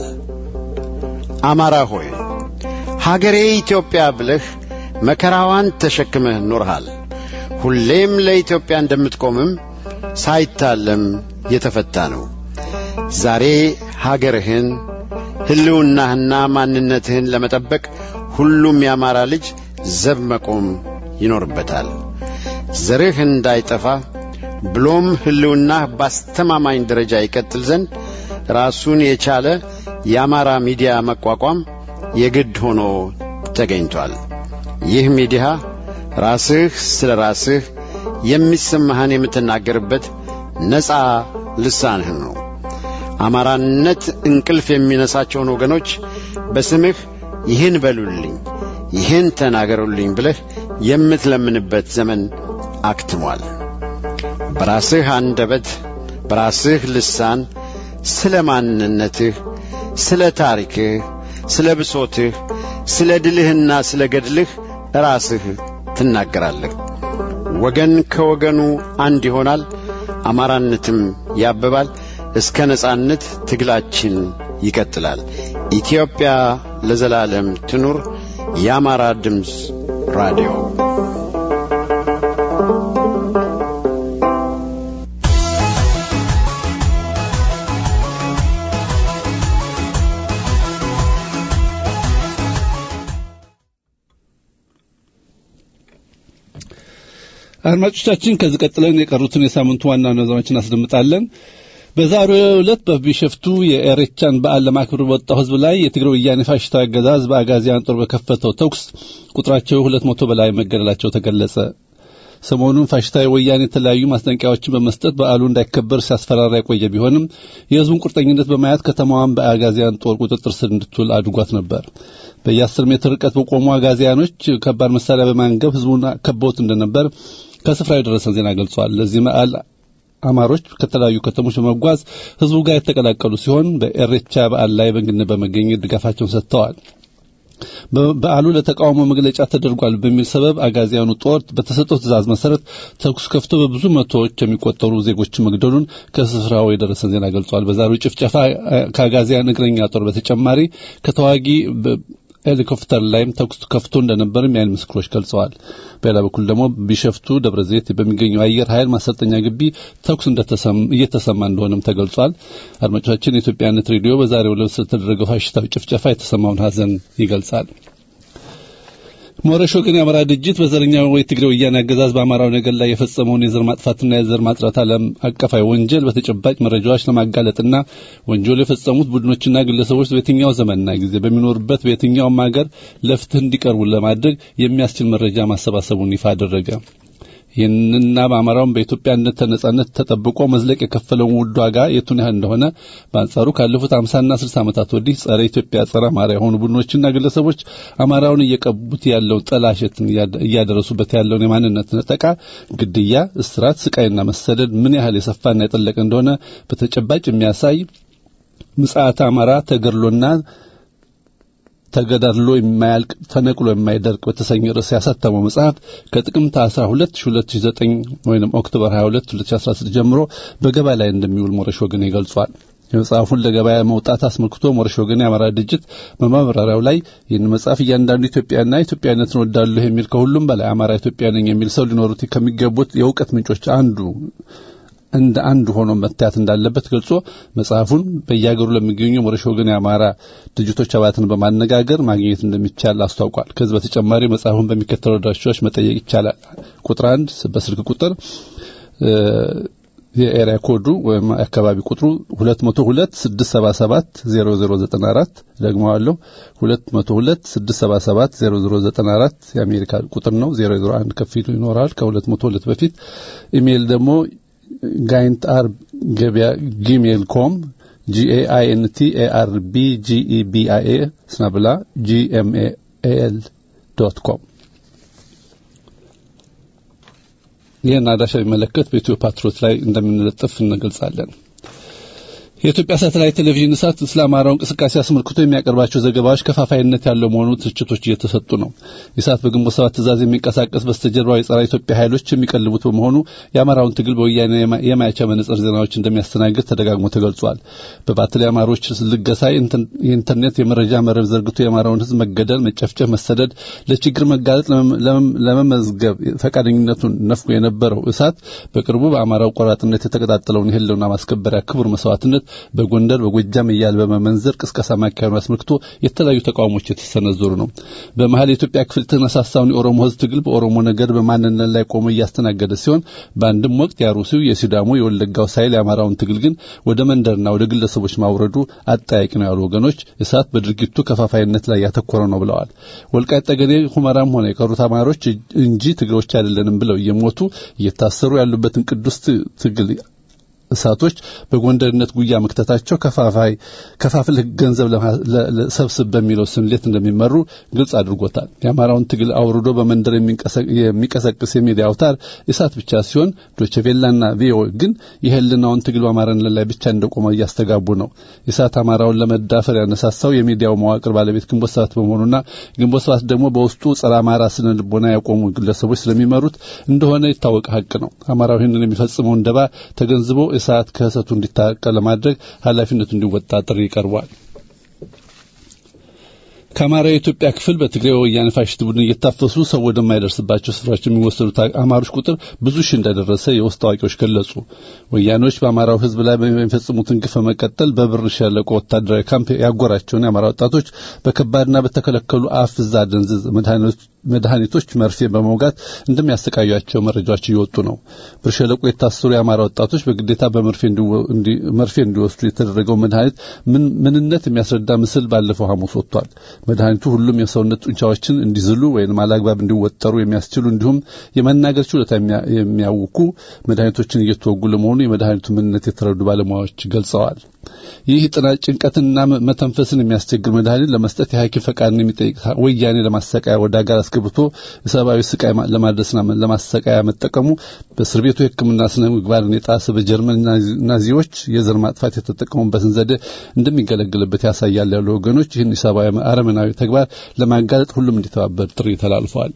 አማራ ሆይ ሀገሬ ኢትዮጵያ ብለህ መከራዋን ተሸክመህ ኖርሃል። ሁሌም ለኢትዮጵያ እንደምትቆምም ሳይታለም የተፈታ ነው። ዛሬ ሀገርህን ሕልውናህና ማንነትህን ለመጠበቅ ሁሉም የአማራ ልጅ ዘብ መቆም ይኖርበታል። ዘርህ እንዳይጠፋ ብሎም ሕልውናህ ባስተማማኝ ደረጃ ይቀጥል ዘንድ ራሱን የቻለ የአማራ ሚዲያ መቋቋም የግድ ሆኖ ተገኝቷል። ይህ ሚዲያ ራስህ ስለ ራስህ የሚሰማህን የምትናገርበት ነፃ ልሳንህ ነው። አማራነት እንቅልፍ የሚነሳቸውን ወገኖች በስምህ ይህን በሉልኝ፣ ይህን ተናገሩልኝ ብለህ የምትለምንበት ዘመን አክትሟል። በራስህ አንደበት በራስህ ልሳን ስለ ማንነትህ፣ ስለ ታሪክህ፣ ስለ ብሶትህ፣ ስለ ድልህና ስለ ገድልህ ራስህ ትናገራለህ። ወገን ከወገኑ አንድ ይሆናል፣ አማራነትም ያብባል። እስከ ነጻነት ትግላችን ይቀጥላል። ኢትዮጵያ ለዘላለም ትኑር። የአማራ ድምፅ ራዲዮ። አድማጮቻችን ከዚህ ቀጥለን የቀሩትን የሳምንቱ ዋና ዋና ዜናዎችን አስደምጣለን። በዛሬው ዕለት በቢሸፍቱ የኤሬቻን በዓል ለማክበር በወጣው ሕዝብ ላይ የትግራይ ወያኔ ፋሽስታዊ አገዛዝ በአጋዚያን ጦር በከፈተው ተኩስ ቁጥራቸው 200 በላይ መገደላቸው ተገለጸ። ሰሞኑን ፋሽስታዊ ወያኔ የተለያዩ ማስጠንቀቂያዎችን በመስጠት በዓሉ እንዳይከበር ሲያስፈራራ የቆየ ቢሆንም የሕዝቡን ቁርጠኝነት በማየት ከተማዋን በአጋዚያን ጦር ቁጥጥር ስር እንድትውል አድርጓት ነበር። በ10 ሜትር ርቀት በቆሙ አጋዚያኖች ከባድ መሳሪያ በማንገብ ሕዝቡን ከበውት እንደነበር ከስፍራው የደረሰን ዜና ገልጿል። ለዚህ በዓል አማሮች ከተለያዩ ከተሞች በመጓዝ ህዝቡ ጋር የተቀላቀሉ ሲሆን በኤሬቻ በዓል ላይ በመገኘት ድጋፋቸውን ሰጥተዋል። በዓሉ ለተቃውሞ መግለጫ ተደርጓል በሚል ሰበብ አጋዚያኑ ጦር በተሰጠው ትዕዛዝ መሰረት ተኩስ ከፍቶ በብዙ መቶዎች የሚቆጠሩ ዜጎች መግደሉን ከስፍራው የደረሰን ዜና ገልጿል። በዛሬው ጭፍጨፋ ከአጋዚያን እግረኛ ጦር በተጨማሪ ከተዋጊ ሄሊኮፕተር ላይም ተኩስ ከፍቶ እንደነበርም የዓይን ምስክሮች ገልጸዋል። በሌላ በኩል ደግሞ ቢሸፍቱ ደብረ ዘይት በሚገኘው አየር ኃይል ማሰልጠኛ ግቢ ተኩስ እየተሰማ እንደሆነም ተገልጿል። አድማጮቻችን የኢትዮጵያነት ሬዲዮ በዛሬው ዕለት ስለተደረገው ፋሽስታዊ ጭፍጨፋ የተሰማውን ሐዘን ይገልጻል። ሞረሾ ግን የአማራ ድርጅት በዘረኛው የትግራይ ወያኔ አገዛዝ በአማራው ነገር ላይ የፈጸመውን የዘር ማጥፋትና የዘር ማጥራት ዓለም አቀፋዊ ወንጀል በተጨባጭ መረጃዎች ለማጋለጥና ወንጀሉ የፈጸሙት ቡድኖችና ግለሰቦች በየትኛው ዘመንና ጊዜ በሚኖርበት በየትኛውም ሀገር ለፍትህ እንዲቀርቡ ለማድረግ የሚያስችል መረጃ ማሰባሰቡን ይፋ አደረገ። ይህንና በአማራውም በኢትዮጵያነት ነጻነት ተጠብቆ መዝለቅ የከፈለውን ውድ ዋጋ የቱን ያህል እንደሆነ በአንጻሩ ካለፉት 50 እና 60 ዓመታት ወዲህ ጸረ ኢትዮጵያ ጸረ አማራ የሆኑ ቡድኖችና ግለሰቦች አማራውን እየቀቡት ያለው ጠላሸትን እያደረሱበት ያለውን የማንነት ነጠቃ፣ ግድያ፣ እስራት፣ ስቃይና መሰደድ ምን ያህል የሰፋና የጠለቀ እንደሆነ በተጨባጭ የሚያሳይ ምጽአተ አማራ ተገድሎና ተገዳድሎ የማያልቅ ተነቅሎ የማይደርቅ በተሰኘ ርዕስ ያሳተመው መጽሐፍ ከጥቅምት 12 2009 ወይንም ኦክቶበር 22 2016 ጀምሮ በገበያ ላይ እንደሚውል ሞረሽ ወገኔ ገልጿል። የመጽሐፉን ለገበያ መውጣት አስመልክቶ ሞረሽ ወገኔ የአማራ ድርጅት በማብራሪያው ላይ ይህን መጽሐፍ እያንዳንዱ ኢትዮጵያና ኢትዮጵያነትን ወዳለሁ የሚል ከሁሉም በላይ አማራ ኢትዮጵያ ነኝ የሚል ሰው ሊኖሩት ከሚገቡት የእውቀት ምንጮች እንደ አንዱ ሆኖ መታየት እንዳለበት ገልጾ መጽሐፉን በየሀገሩ ለሚገኙ ሞረሽ ወገኔ የአማራ ድርጅቶች አባላትን በማነጋገር ማግኘት እንደሚቻል አስታውቋል። ከዚህ በተጨማሪ መጽሐፉን በሚከተለው አድራሻዎች መጠየቅ ይቻላል። ቁጥር 1 በስልክ ቁጥር የኤሪያ ኮዱ ወይም አካባቢ ቁጥሩ 202-677-0094 ደግመዋለሁ 202-677-0094 የአሜሪካ ቁጥር ነው። 001 ከፊቱ ይኖራል ከ202 በፊት። ኢሜል ደግሞ gaintargebia@gmail.com gaintargebia@gmail.com ይህን አድራሻ የሚመለከት በኢትዮ ፓትሮት ላይ እንደምንለጥፍ እንገልጻለን። የኢትዮጵያ ሳተላይት ቴሌቪዥን እሳት ስለ አማራው እንቅስቃሴ አስመልክቶ የሚያቀርባቸው ዘገባዎች ከፋፋይነት ያለው መሆኑ ትችቶች እየተሰጡ ነው። እሳት በግንቦት 7 ትዕዛዝ የሚንቀሳቀስ በስተጀርባው የጸረ ኢትዮጵያ ኃይሎች የሚቀልቡት በመሆኑ የአማራውን ትግል በወያኔ የማያቻ መነጽር ዜናዎች እንደሚያስተናግድ ተደጋግሞ ተገልጿል። በባትል አማሮች ልገሳ የኢንተርኔት የመረጃ መረብ ዘርግቶ የአማራውን ሕዝብ መገደል፣ መጨፍጨፍ፣ መሰደድ፣ ለችግር መጋለጥ ለመመዝገብ ፈቃደኝነቱን ነፍጎ የነበረው እሳት በቅርቡ በአማራው ቆራጥነት የተቀጣጠለውን የህልውና ማስከበሪያ ክቡር መስዋዕትነት በጎንደር በጎጃም እያለ በመመንዘር ቅስቀሳ ማካሄዱን አስመልክቶ የተለያዩ ተቃውሞች የተሰነዘሩ ነው። በመሃል የኢትዮጵያ ክፍል ተነሳሳውን የኦሮሞ ህዝብ ትግል በኦሮሞ ነገር በማንነት ላይ ቆሞ እያስተናገደ ሲሆን በአንድም ወቅት ያሩሲው የሲዳሙ የወለጋው ሳይል የአማራውን ትግል ግን ወደ መንደርና ወደ ግለሰቦች ማውረዱ አጠያቂ ነው ያሉ ወገኖች እሳት በድርጊቱ ከፋፋይነት ላይ ያተኮረ ነው ብለዋል። ወልቃይት ጠገዴ ሁመራም ሆነ የቀሩት አማሮች እንጂ ትግሮች አይደለንም ብለው እየሞቱ እየታሰሩ ያሉበትን ቅዱስ ትግል እሳቶች በጎንደርነት ጉያ መክተታቸው ከፋፍል ገንዘብ ለሰብስብ በሚለው ስምሌት እንደሚመሩ ግልጽ አድርጎታል። የአማራውን ትግል አውርዶ በመንደር የሚቀሰቅስ የሚዲያ አውታር እሳት ብቻ ሲሆን ዶቼቬላና ቪኦኤ ግን የህልናውን ትግል በአማራን ላይ ብቻ እንደቆመ እያስተጋቡ ነው። እሳት አማራውን ለመዳፈር ያነሳሳው የሚዲያው መዋቅር ባለቤት ግንቦት 7 በመሆኑና ግንቦት 7 ደግሞ በውስጡ ጸረ አማራ ስነ ልቦና ያቆሙ ግለሰቦች ስለሚመሩት እንደሆነ ይታወቅ ሀቅ ነው። አማራው ይህንን የሚፈጽመውን ደባ ተገንዝቦ እሳት ከእሳቱ እንዲታቀል ለማድረግ ኃላፊነቱ እንዲወጣ ጥሪ ቀርቧል። ከአማራ የኢትዮጵያ ክፍል በትግራይ ወያኔ ፋሽስት ቡድን እየታፈሱ ሰው ወደማይደርስባቸው ስፍራዎች የሚወሰዱት አማሮች ቁጥር ብዙ ሺህ እንደደረሰ የውስጥ አዋቂዎች ገለጹ። ወያኔዎች በአማራው ሕዝብ ላይ በሚፈጽሙትን ግፍ መቀጠል በብር ሸለቆ ወታደራዊ ካምፕ ያጎራቸውን የአማራ ወጣቶች በከባድና በተከለከሉ አፍዛ ደንዝዝ መድኃኒቶች መርፌ በመውጋት እንደሚያሰቃያቸው መረጃዎች እየወጡ ነው። ብር ሸለቆ የታሰሩ የአማራ ወጣቶች በግዴታ በመርፌ እንዲወስዱ የተደረገው መድኃኒት ምንነት የሚያስረዳ ምስል ባለፈው ሐሙስ ወጥቷል። መድኃኒቱ ሁሉም የሰውነት ጡንቻዎችን እንዲዝሉ ወይም አላግባብ እንዲወጠሩ የሚያስችሉ እንዲሁም የመናገር ችሎታ የሚያውኩ መድኃኒቶችን እየተወጉ ለመሆኑ የመድኃኒቱ ምንነት የተረዱ ባለሙያዎች ገልጸዋል። ይህ ጥናት ጭንቀትና መተንፈስን የሚያስቸግር መድኃኒት ለመስጠት የሐኪም ፈቃድን የሚጠይቅ ወያኔ ለማሰቃያ ወደ አገር አስገብቶ የሰብአዊ ስቃይ ለማድረስና ለማሰቃያ መጠቀሙ በእስር ቤቱ የሕክምና ስነ ምግባርን የጣሰ በጀርመን ናዚዎች የዘር ማጥፋት የተጠቀሙበትን ዘዴ እንደሚገለግልበት ያሳያል ያሉ ወገኖች ይህን የሰብአዊ አረመናዊ ተግባር ለማጋለጥ ሁሉም እንዲተባበር ጥሪ ተላልፈዋል።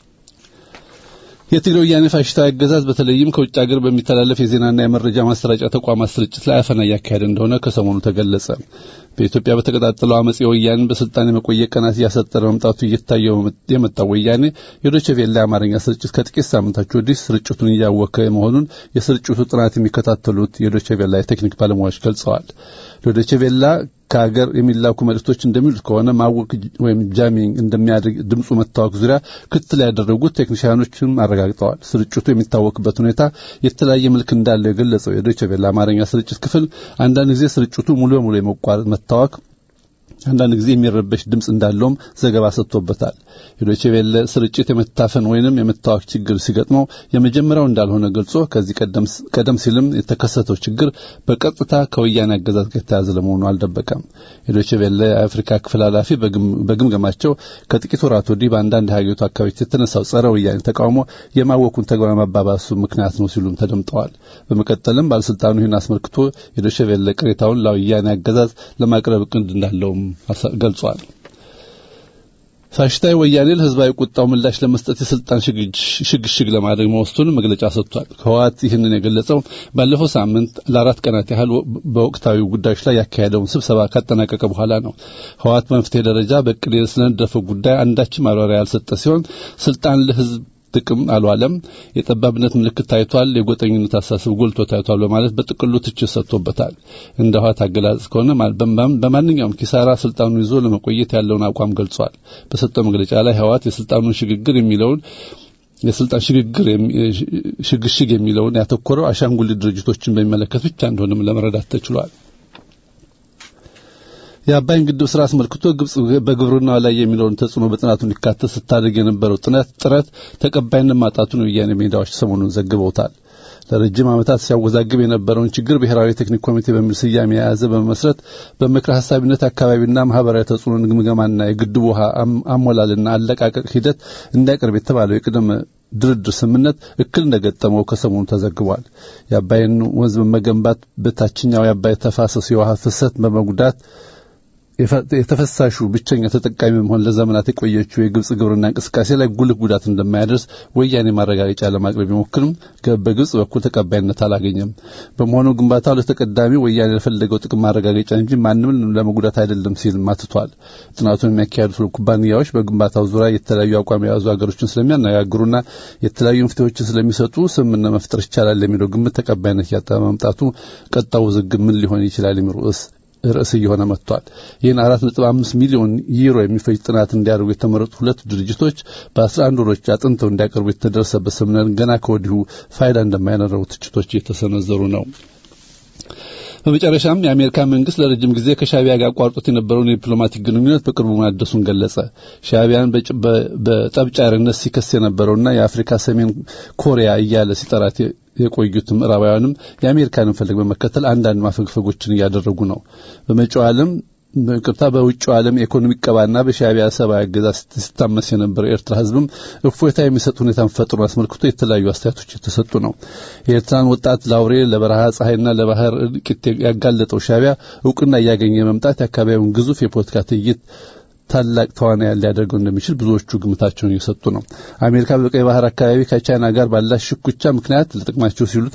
የትግራይ ወያኔ ፋሽስታዊ አገዛዝ በተለይም ከውጭ ሀገር በሚተላለፍ የዜናና የመረጃ ማሰራጫ ተቋማት ስርጭት ላይ አፈና እያካሄደ እንደሆነ ከሰሞኑ ተገለጸ። በኢትዮጵያ በተቀጣጠለው አመጽ የወያኔ በስልጣን የመቆየት ቀናት እያሰጠረ መምጣቱ እየታየው የመጣው ወያኔ የዶይቼ ቬለ አማርኛ ስርጭት ከጥቂት ሳምንታት ወዲህ ስርጭቱን እያወከ መሆኑን የስርጭቱ ጥናት የሚከታተሉት የዶይቼ ቬለ የቴክኒክ ባለሙያዎች ገልጸዋል። ዶይቼ ቬለ ከሀገር የሚላኩ መልእክቶች እንደሚሉት ከሆነ ማወቅ ወይም ጃሚንግ እንደሚያደርግ ድምፁ መታወቅ ዙሪያ ክትል ያደረጉት ቴክኒሻኖችም አረጋግጠዋል። ስርጭቱ የሚታወቅበት ሁኔታ የተለያየ መልክ እንዳለው የገለጸው የዶይቼ ቬለ አማርኛ ስርጭት ክፍል አንዳንድ ጊዜ ስርጭቱ ሙሉ በሙሉ የመቋረጥ መታወቅ አንዳንድ ጊዜ የሚረበሽ ድምጽ እንዳለውም ዘገባ ሰጥቶበታል። የዶይቼ ቬለ ስርጭት የመታፈን ወይንም የመታወቅ ችግር ሲገጥመው የመጀመሪያው እንዳልሆነ ገልጾ ከዚህ ቀደም ሲልም የተከሰተው ችግር በቀጥታ ከወያኔ አገዛዝ ጋር የተያያዘ ለመሆኑ አልደበቀም። የዶይቼ ቬለ የአፍሪካ ክፍል ኃላፊ በግምገማቸው ከጥቂት ወራት ወዲህ በአንዳንድ ሀገሪቱ አካባቢዎች የተነሳው ጸረ ወያኔ ተቃውሞ የማወቁን ተግባር ማባባሱ ምክንያት ነው ሲሉም ተደምጠዋል። በመቀጠልም ባለስልጣኑ ይህን አስመልክቶ የዶይቼ ቬለ ቅሬታውን ለወያኔ አገዛዝ ለማቅረብ እቅድ እንዳለውም ገልጿል። ፋሽስታዊ ወያኔ ለህዝባዊ ቁጣው ምላሽ ለመስጠት የስልጣን ሽግሽግ ለማድረግ መወሰኑን መግለጫ ሰጥቷል። ህወሓት ይህንን የገለጸው ባለፈው ሳምንት ለአራት ቀናት ያህል በወቅታዊ ጉዳዮች ላይ ያካሄደውን ስብሰባ ካጠናቀቀ በኋላ ነው። ህወሓት በመፍትሄ ደረጃ በቅድ ስለነደፈው ጉዳይ አንዳችም ማብራሪያ ያልሰጠ ሲሆን ስልጣን ለህዝብ ጥቅም አልዋለም፣ የጠባብነት ምልክት ታይቷል፣ የጎጠኝነት አሳስብ ጎልቶ ታይቷል በማለት በጥቅሉ ትችት ሰጥቶበታል። እንደ ህወሓት አገላለጽ ከሆነ በማንኛውም ኪሳራ ስልጣኑን ይዞ ለመቆየት ያለውን አቋም ገልጿል። በሰጠው መግለጫ ላይ ህወሓት የስልጣን ሽግሽግ የሚለውን ያተኮረው አሻንጉሊት ድርጅቶችን በሚመለከት ብቻ እንደሆነም ለመረዳት ተችሏል። የአባይን ግድብ ስራ አስመልክቶ ግብጽ በግብርናው ላይ የሚለውን ተጽዕኖ በጥናቱ እንዲካተት ስታደርግ የነበረው ጥረት ተቀባይነት ማጣቱን ወያኔ ሜዲያዎች ሰሞኑን ዘግበውታል። ለረጅም ዓመታት ሲያወዛግብ የነበረውን ችግር ብሔራዊ ቴክኒክ ኮሚቴ በሚል ስያሜ የያዘ በመመስረት በምክረ ሐሳቢነት አካባቢና ማህበራዊ ተጽዕኖን ግምገማና የግድቡ ውሃ አሞላልና አለቃቀቅ ሂደት እንዲያቀርብ የተባለው የቅድመ ድርድር ስምምነት እክል እንደገጠመው ከሰሞኑ ተዘግቧል። የአባይን ወንዝ በመገንባት በታችኛው የአባይ ተፋሰስ የውሃ ፍሰት በመጉዳት የተፈሳሹ ብቸኛ ተጠቃሚ መሆን ለዘመናት የቆየችው የግብጽ ግብርና እንቅስቃሴ ላይ ጉልህ ጉዳት እንደማያደርስ ወያኔ ማረጋገጫ ለማቅረብ ቢሞክርም በግብጽ በኩል ተቀባይነት አላገኘም። በመሆኑ ግንባታው ለተቀዳሚ ወያኔ ለፈለገው ጥቅም ማረጋገጫ እንጂ ማንንም ለመጉዳት አይደለም ሲል ማትቷል። ጥናቱን የሚያካሂዱት ኩባንያዎች በግንባታው ዙሪያ የተለያዩ አቋም የያዙ ሀገሮችን ስለሚያነጋግሩና የተለያዩ መፍትሄዎችን ስለሚሰጡ ስምምነት መፍጠር ይቻላል የሚለው ግምት ተቀባይነት ያጣ መምጣቱ ቀጣዩ ውዝግብ ምን ሊሆን ይችላል የሚለው ርዕስ እየሆነ መጥቷል። ይህን 4.5 ሚሊዮን ዩሮ የሚፈጅ ጥናት እንዲያደርጉ የተመረጡ ሁለት ድርጅቶች በ11 ወሮች አጥንተው እንዲያቀርቡ የተደረሰበት ስምምነት ገና ከወዲሁ ፋይዳ እንደማይኖረው ትችቶች እየተሰነዘሩ ነው። በመጨረሻም የአሜሪካ መንግስት ለረጅም ጊዜ ከሻቢያ ጋር አቋርጦት የነበረውን የዲፕሎማቲክ ግንኙነት በቅርቡ ማደሱን ገለጸ። ሻቢያን በጠብጫሪነት ሲከስ የነበረውና የአፍሪካ ሰሜን ኮሪያ እያለ ሲጠራት የቆዩት ምዕራባውያንም የአሜሪካንን ፈለግ በመከተል አንዳንድ ማፈግፈጎችን እያደረጉ ነው። በውጭው ዓለም የኢኮኖሚ ቀባና በሻቢያ ሰብአዊ አገዛዝ ሲታመስ የነበረው ኤርትራ ህዝብም እፎይታ የሚሰጥ ሁኔታን ፈጥሮ አስመልክቶ የተለያዩ አስተያየቶች የተሰጡ ነው። የኤርትራን ወጣት ላውሬ ለበረሃ ፀሐይና ለባህር እልቂት ያጋለጠው ሻቢያ እውቅና እያገኘ መምጣት የአካባቢውን ግዙፍ የፖለቲካ ትዕይንት ታላቅ ተዋናይ ሊያደርገው እንደሚችል ብዙዎቹ ግምታቸውን እየሰጡ ነው። አሜሪካ በቀይ ባህር አካባቢ ከቻይና ጋር ባላት ሽኩቻ ምክንያት ለጥቅማቸው ሲሉ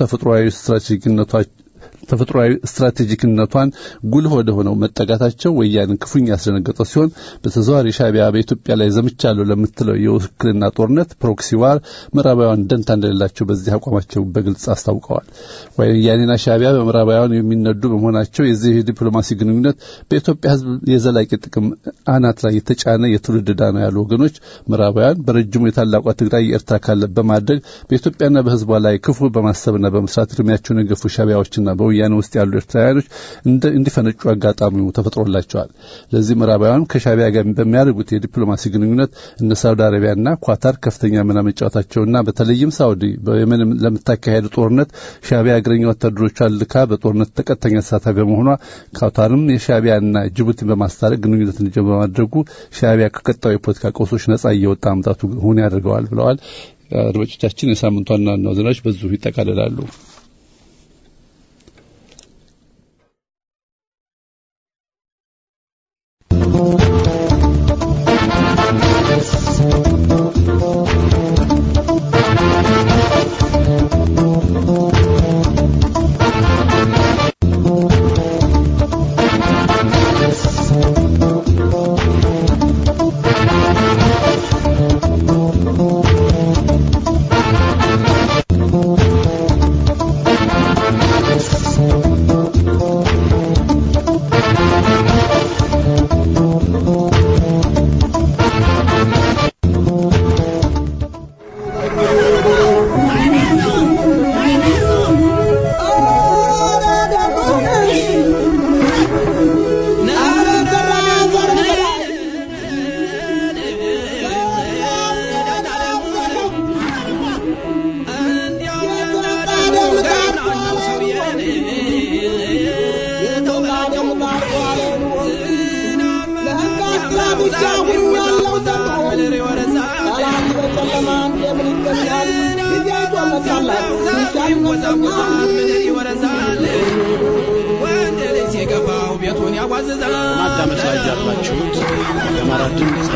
ተፈጥሯዊ ስትራቴጂክነቷን ጉልህ ወደ ሆነው መጠጋታቸው ወያኔን ክፉኛ ያስደነገጠው ሲሆን በተዘዋዋሪ ሻቢያ በኢትዮጵያ ላይ ዘምቻለሁ ለምትለው የውክልና ጦርነት ፕሮክሲ ዋር ምዕራባውያን ደንታ እንደሌላቸው በዚህ አቋማቸው በግልጽ አስታውቀዋል። ወያኔና ሻቢያ በምዕራባውያን የሚነዱ በመሆናቸው የዚህ ዲፕሎማሲ ግንኙነት በኢትዮጵያ ህዝብ የዘላቂ ጥቅም አናት ላይ የተጫነ የትውልድ ዕዳ ነው ያሉ ወገኖች ምዕራባውያን በረጅሙ የታላቋ ትግራይ የኤርትራ አካል በማድረግ በኢትዮጵያና በህዝቧ ላይ ክፉ በማሰብና በመስራት እድሜያቸውን የገፉ ሻቢያዎችና ወያኔ ውስጥ ያሉ ኤርትራውያኖች እንዲፈነጩ አጋጣሚው ተፈጥሮላቸዋል። ለዚህ ምዕራባውያን ከሻዕቢያ ጋር በሚያደርጉት የዲፕሎማሲ ግንኙነት እነ ሳውዲ አረቢያና ኳታር ከፍተኛ ሚና መጫወታቸውና በተለይም ሳውዲ በየመን ለምታካሄድ ጦርነት ሻዕቢያ እግረኛ ወታደሮቿን ልካ በጦርነት ተቀጥተኛ ተሳታፊ በመሆኗ ኳታርም የሻዕቢያና ጅቡቲን በማስታረቅ ግንኙነት እንዲጀምር በማድረጉ ሻዕቢያ ከቀጣዩ የፖለቲካ ቀውሶች ነጻ እየወጣ መምጣቱ ሁን ያደርገዋል ብለዋል። አድማጮቻችን የሳምንቱ ዋና ዋና ዜናዎች በዚሁ ይጠቃልላሉ። ማዳመጥ ላይ ያላችሁት የአማራ ድምፅ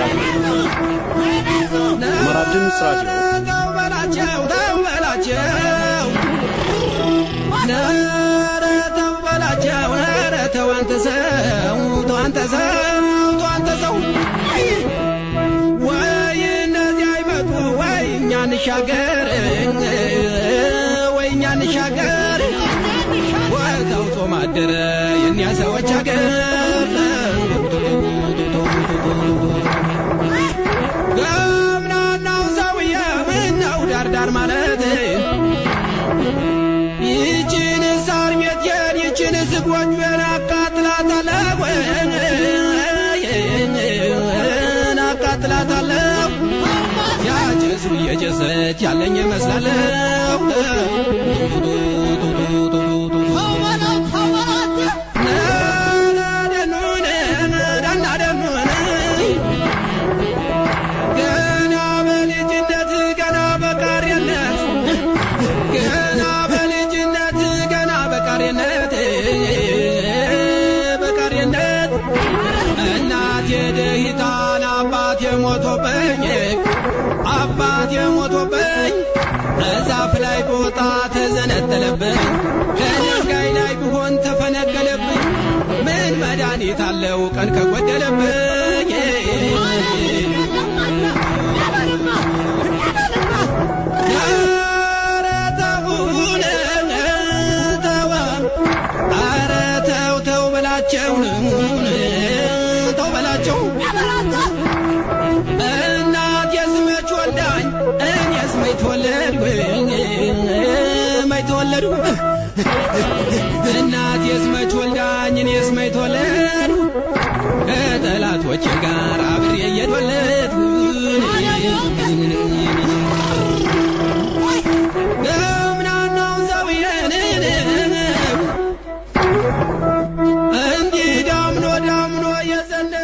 ሻገር ወጣው ጾማደረ የኛ ሰዎች ሀገር ገምናናው ሰውዬ ምነው ዳርዳር ማለት ይችን ሳር ቤት ይችን ዝጎች አቃጥላታለሁ ያጀሱ የጀሰት ያለኝ መስላለሁ አባት የሞቶብኝ ዛፍ ላይ ቦታ ተዘነጠለብኝ ከድንጋይ ላይ ቢሆን ተፈነቀለብኝ ምን መድኃኒት አለው ቀን ከጎደለብኝ ተው በላቸው እናት የስመች ወልዳኝ እኔስ መች ተወለድኩ ከጠላቶቼ ጋር አብሬ እየተወለድኩ ገምናናው ሰውዬን እንዲህ ዳምኖ የዘነበ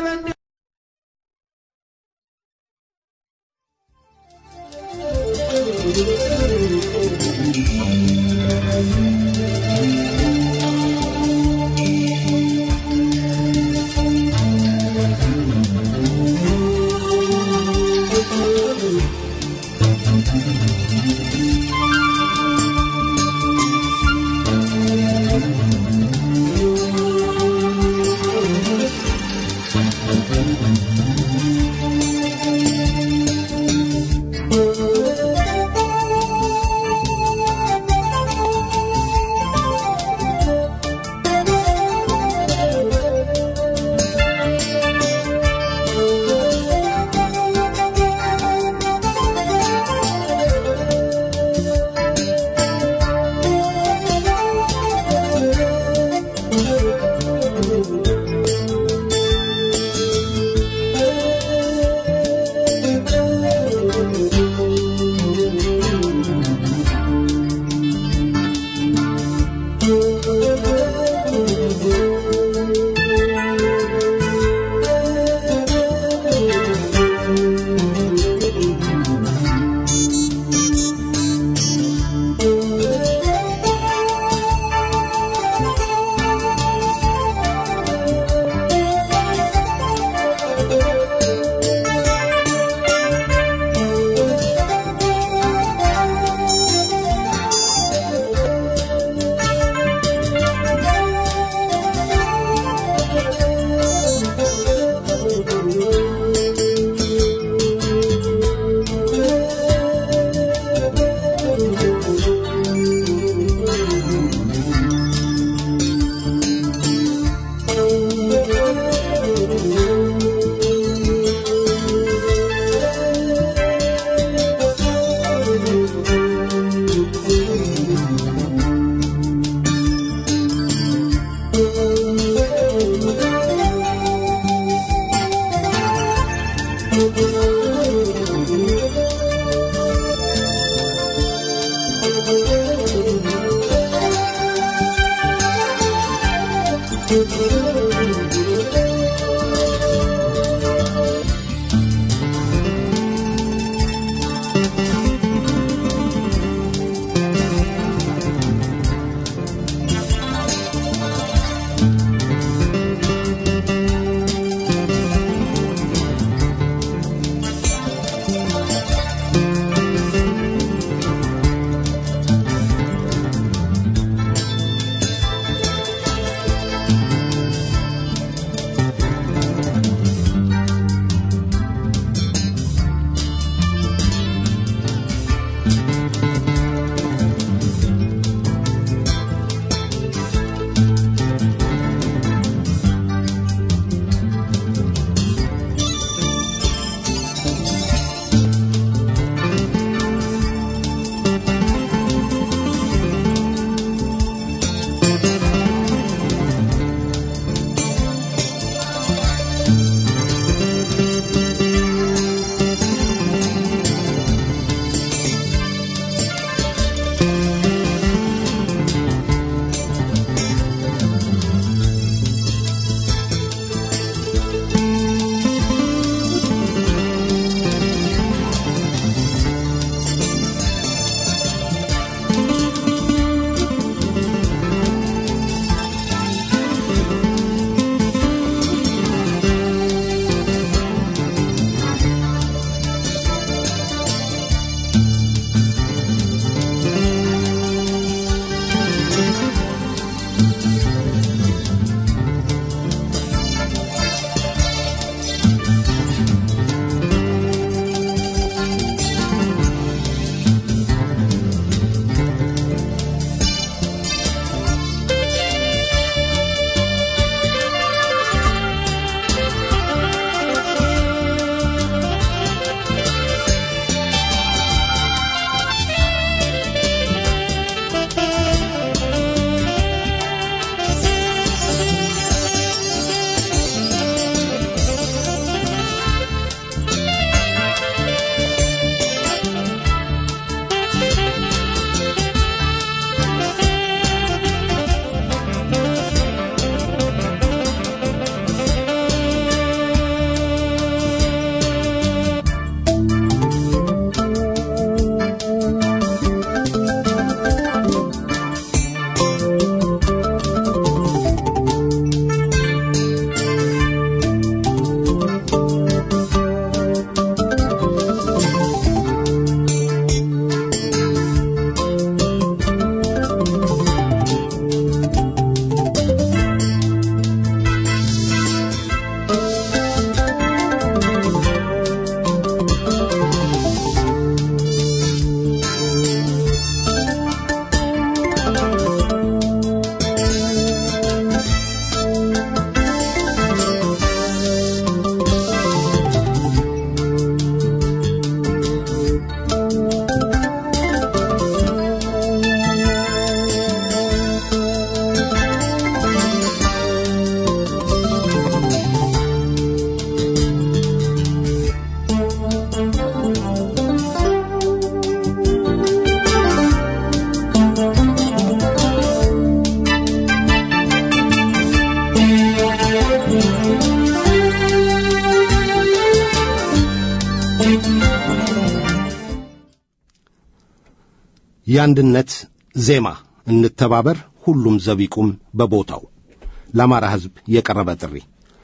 የአንድነት ዜማ እንተባበር፣ ሁሉም ዘብ ይቁም በቦታው ለአማራ ሕዝብ የቀረበ ጥሪ።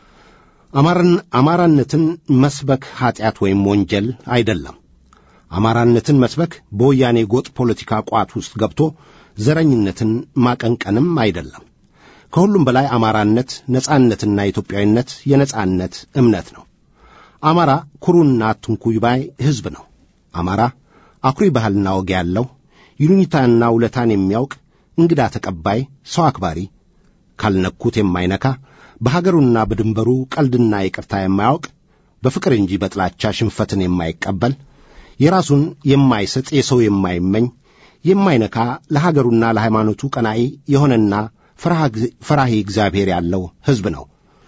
አማራነትን መስበክ ኀጢአት ወይም ወንጀል አይደለም። አማራነትን መስበክ በወያኔ ጎጥ ፖለቲካ ቋት ውስጥ ገብቶ ዘረኝነትን ማቀንቀንም አይደለም። ከሁሉም በላይ አማራነት ነጻነትና ኢትዮጵያዊነት የነጻነት እምነት ነው። አማራ ኩሩና አትንኩኝ ባይ ሕዝብ ነው። አማራ አኩሪ ባህልና ወግ ያለው ይሉኝታና ውለታን የሚያውቅ እንግዳ ተቀባይ፣ ሰው አክባሪ፣ ካልነኩት የማይነካ በሀገሩና በድንበሩ ቀልድና ይቅርታ የማያውቅ በፍቅር እንጂ በጥላቻ ሽንፈትን የማይቀበል የራሱን የማይሰጥ የሰው የማይመኝ የማይነካ ለሀገሩና ለሃይማኖቱ ቀናኢ የሆነና ፈራሂ እግዚአብሔር ያለው ሕዝብ ነው።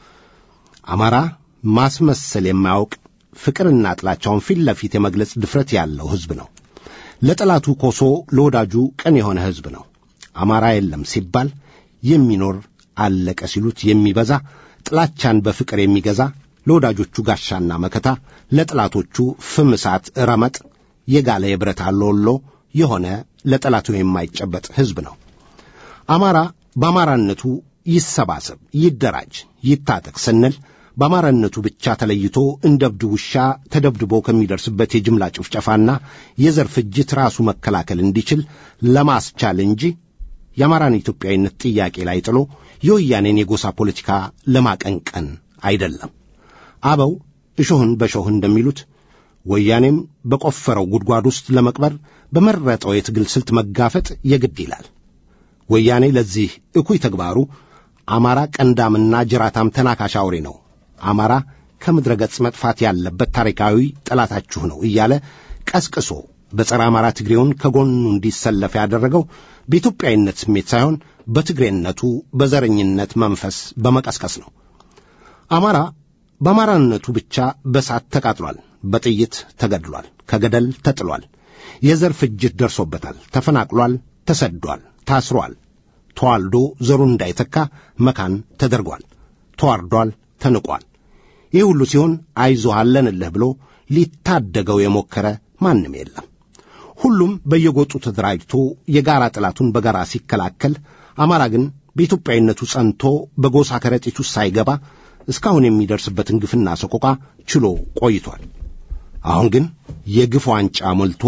አማራ ማስመሰል የማያውቅ ፍቅርና ጥላቻውን ፊት ለፊት የመግለጽ ድፍረት ያለው ሕዝብ ነው። ለጠላቱ ኮሶ ለወዳጁ ቀን የሆነ ሕዝብ ነው። አማራ የለም ሲባል የሚኖር አለቀ ሲሉት የሚበዛ ጥላቻን በፍቅር የሚገዛ ለወዳጆቹ ጋሻና መከታ ለጠላቶቹ ፍም እሳት ረመጥ የጋለ የብረት አሎሎ የሆነ ለጠላቱ የማይጨበጥ ሕዝብ ነው። አማራ በአማራነቱ ይሰባሰብ፣ ይደራጅ፣ ይታጠቅ ስንል በአማራነቱ ብቻ ተለይቶ እንደ እብድ ውሻ ተደብድቦ ከሚደርስበት የጅምላ ጭፍጨፋና የዘር ፍጅት ራሱ መከላከል እንዲችል ለማስቻል እንጂ የአማራን ኢትዮጵያዊነት ጥያቄ ላይ ጥሎ የወያኔን የጎሳ ፖለቲካ ለማቀንቀን አይደለም። አበው እሾህን በሾህ እንደሚሉት ወያኔም በቆፈረው ጉድጓድ ውስጥ ለመቅበር በመረጠው የትግል ስልት መጋፈጥ የግድ ይላል። ወያኔ ለዚህ እኩይ ተግባሩ አማራ ቀንዳምና ጅራታም ተናካሽ አውሬ ነው፣ አማራ ከምድረ ገጽ መጥፋት ያለበት ታሪካዊ ጠላታችሁ ነው እያለ ቀስቅሶ በጸረ አማራ ትግሬውን ከጎኑ እንዲሰለፍ ያደረገው በኢትዮጵያዊነት ስሜት ሳይሆን በትግሬነቱ በዘረኝነት መንፈስ በመቀስቀስ ነው። አማራ በአማራነቱ ብቻ በሳት ተቃጥሏል፣ በጥይት ተገድሏል፣ ከገደል ተጥሏል፣ የዘር ፍጅት ደርሶበታል፣ ተፈናቅሏል፣ ተሰዷል፣ ታስሯል፣ ተዋልዶ ዘሩ እንዳይተካ መካን ተደርጓል፣ ተዋርዷል፣ ተንቋል። ይህ ሁሉ ሲሆን አይዞህ አለንልህ ብሎ ሊታደገው የሞከረ ማንም የለም። ሁሉም በየጎጡ ተደራጅቶ የጋራ ጠላቱን በጋራ ሲከላከል፣ አማራ ግን በኢትዮጵያዊነቱ ጸንቶ በጎሳ ከረጢት ውስጥ ሳይገባ እስካሁን የሚደርስበትን ግፍና ሰቆቃ ችሎ ቆይቷል። አሁን ግን የግፍ ዋንጫ ሞልቶ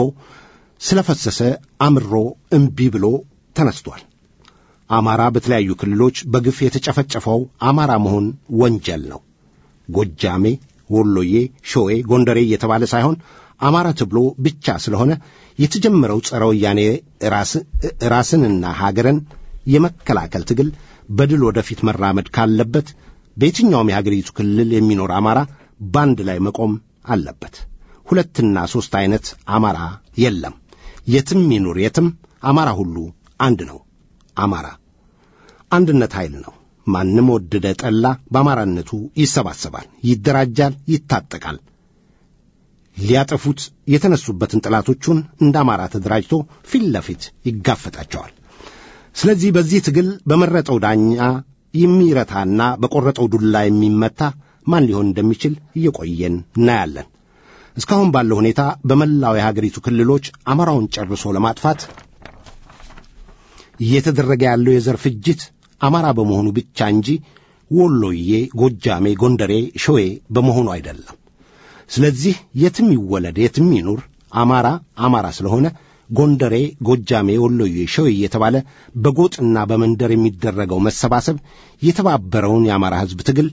ስለፈሰሰ አምሮ እምቢ ብሎ ተነስቷል። አማራ በተለያዩ ክልሎች በግፍ የተጨፈጨፈው አማራ መሆን ወንጀል ነው። ጎጃሜ፣ ወሎዬ፣ ሾዌ፣ ጎንደሬ እየተባለ ሳይሆን አማራ ተብሎ ብቻ ስለሆነ የተጀመረው ጸረ ወያኔ ራስንና ሀገርን የመከላከል ትግል በድል ወደፊት መራመድ ካለበት በየትኛውም የሀገሪቱ ክልል የሚኖር አማራ ባንድ ላይ መቆም አለበት። ሁለትና ሶስት አይነት አማራ የለም። የትም ይኑር የትም አማራ ሁሉ አንድ ነው። አማራ አንድነት ኃይል ነው። ማንም ወደደ ጠላ በአማራነቱ ይሰባሰባል፣ ይደራጃል፣ ይታጠቃል። ሊያጠፉት የተነሱበትን ጠላቶቹን እንደ አማራ ተደራጅቶ ፊት ለፊት ይጋፈጣቸዋል። ስለዚህ በዚህ ትግል በመረጠው ዳኛ የሚረታና በቆረጠው ዱላ የሚመታ ማን ሊሆን እንደሚችል እየቆየን እናያለን። እስካሁን ባለው ሁኔታ በመላው የሀገሪቱ ክልሎች አማራውን ጨርሶ ለማጥፋት እየተደረገ ያለው የዘር ፍጅት አማራ በመሆኑ ብቻ እንጂ ወሎዬ፣ ጎጃሜ፣ ጎንደሬ፣ ሾዌ በመሆኑ አይደለም። ስለዚህ የትም ይወለድ የትም ይኑር አማራ አማራ ስለሆነ ጎንደሬ፣ ጎጃሜ፣ ወሎዬ፣ ሾዌ የተባለ በጎጥና በመንደር የሚደረገው መሰባሰብ የተባበረውን የአማራ ሕዝብ ትግል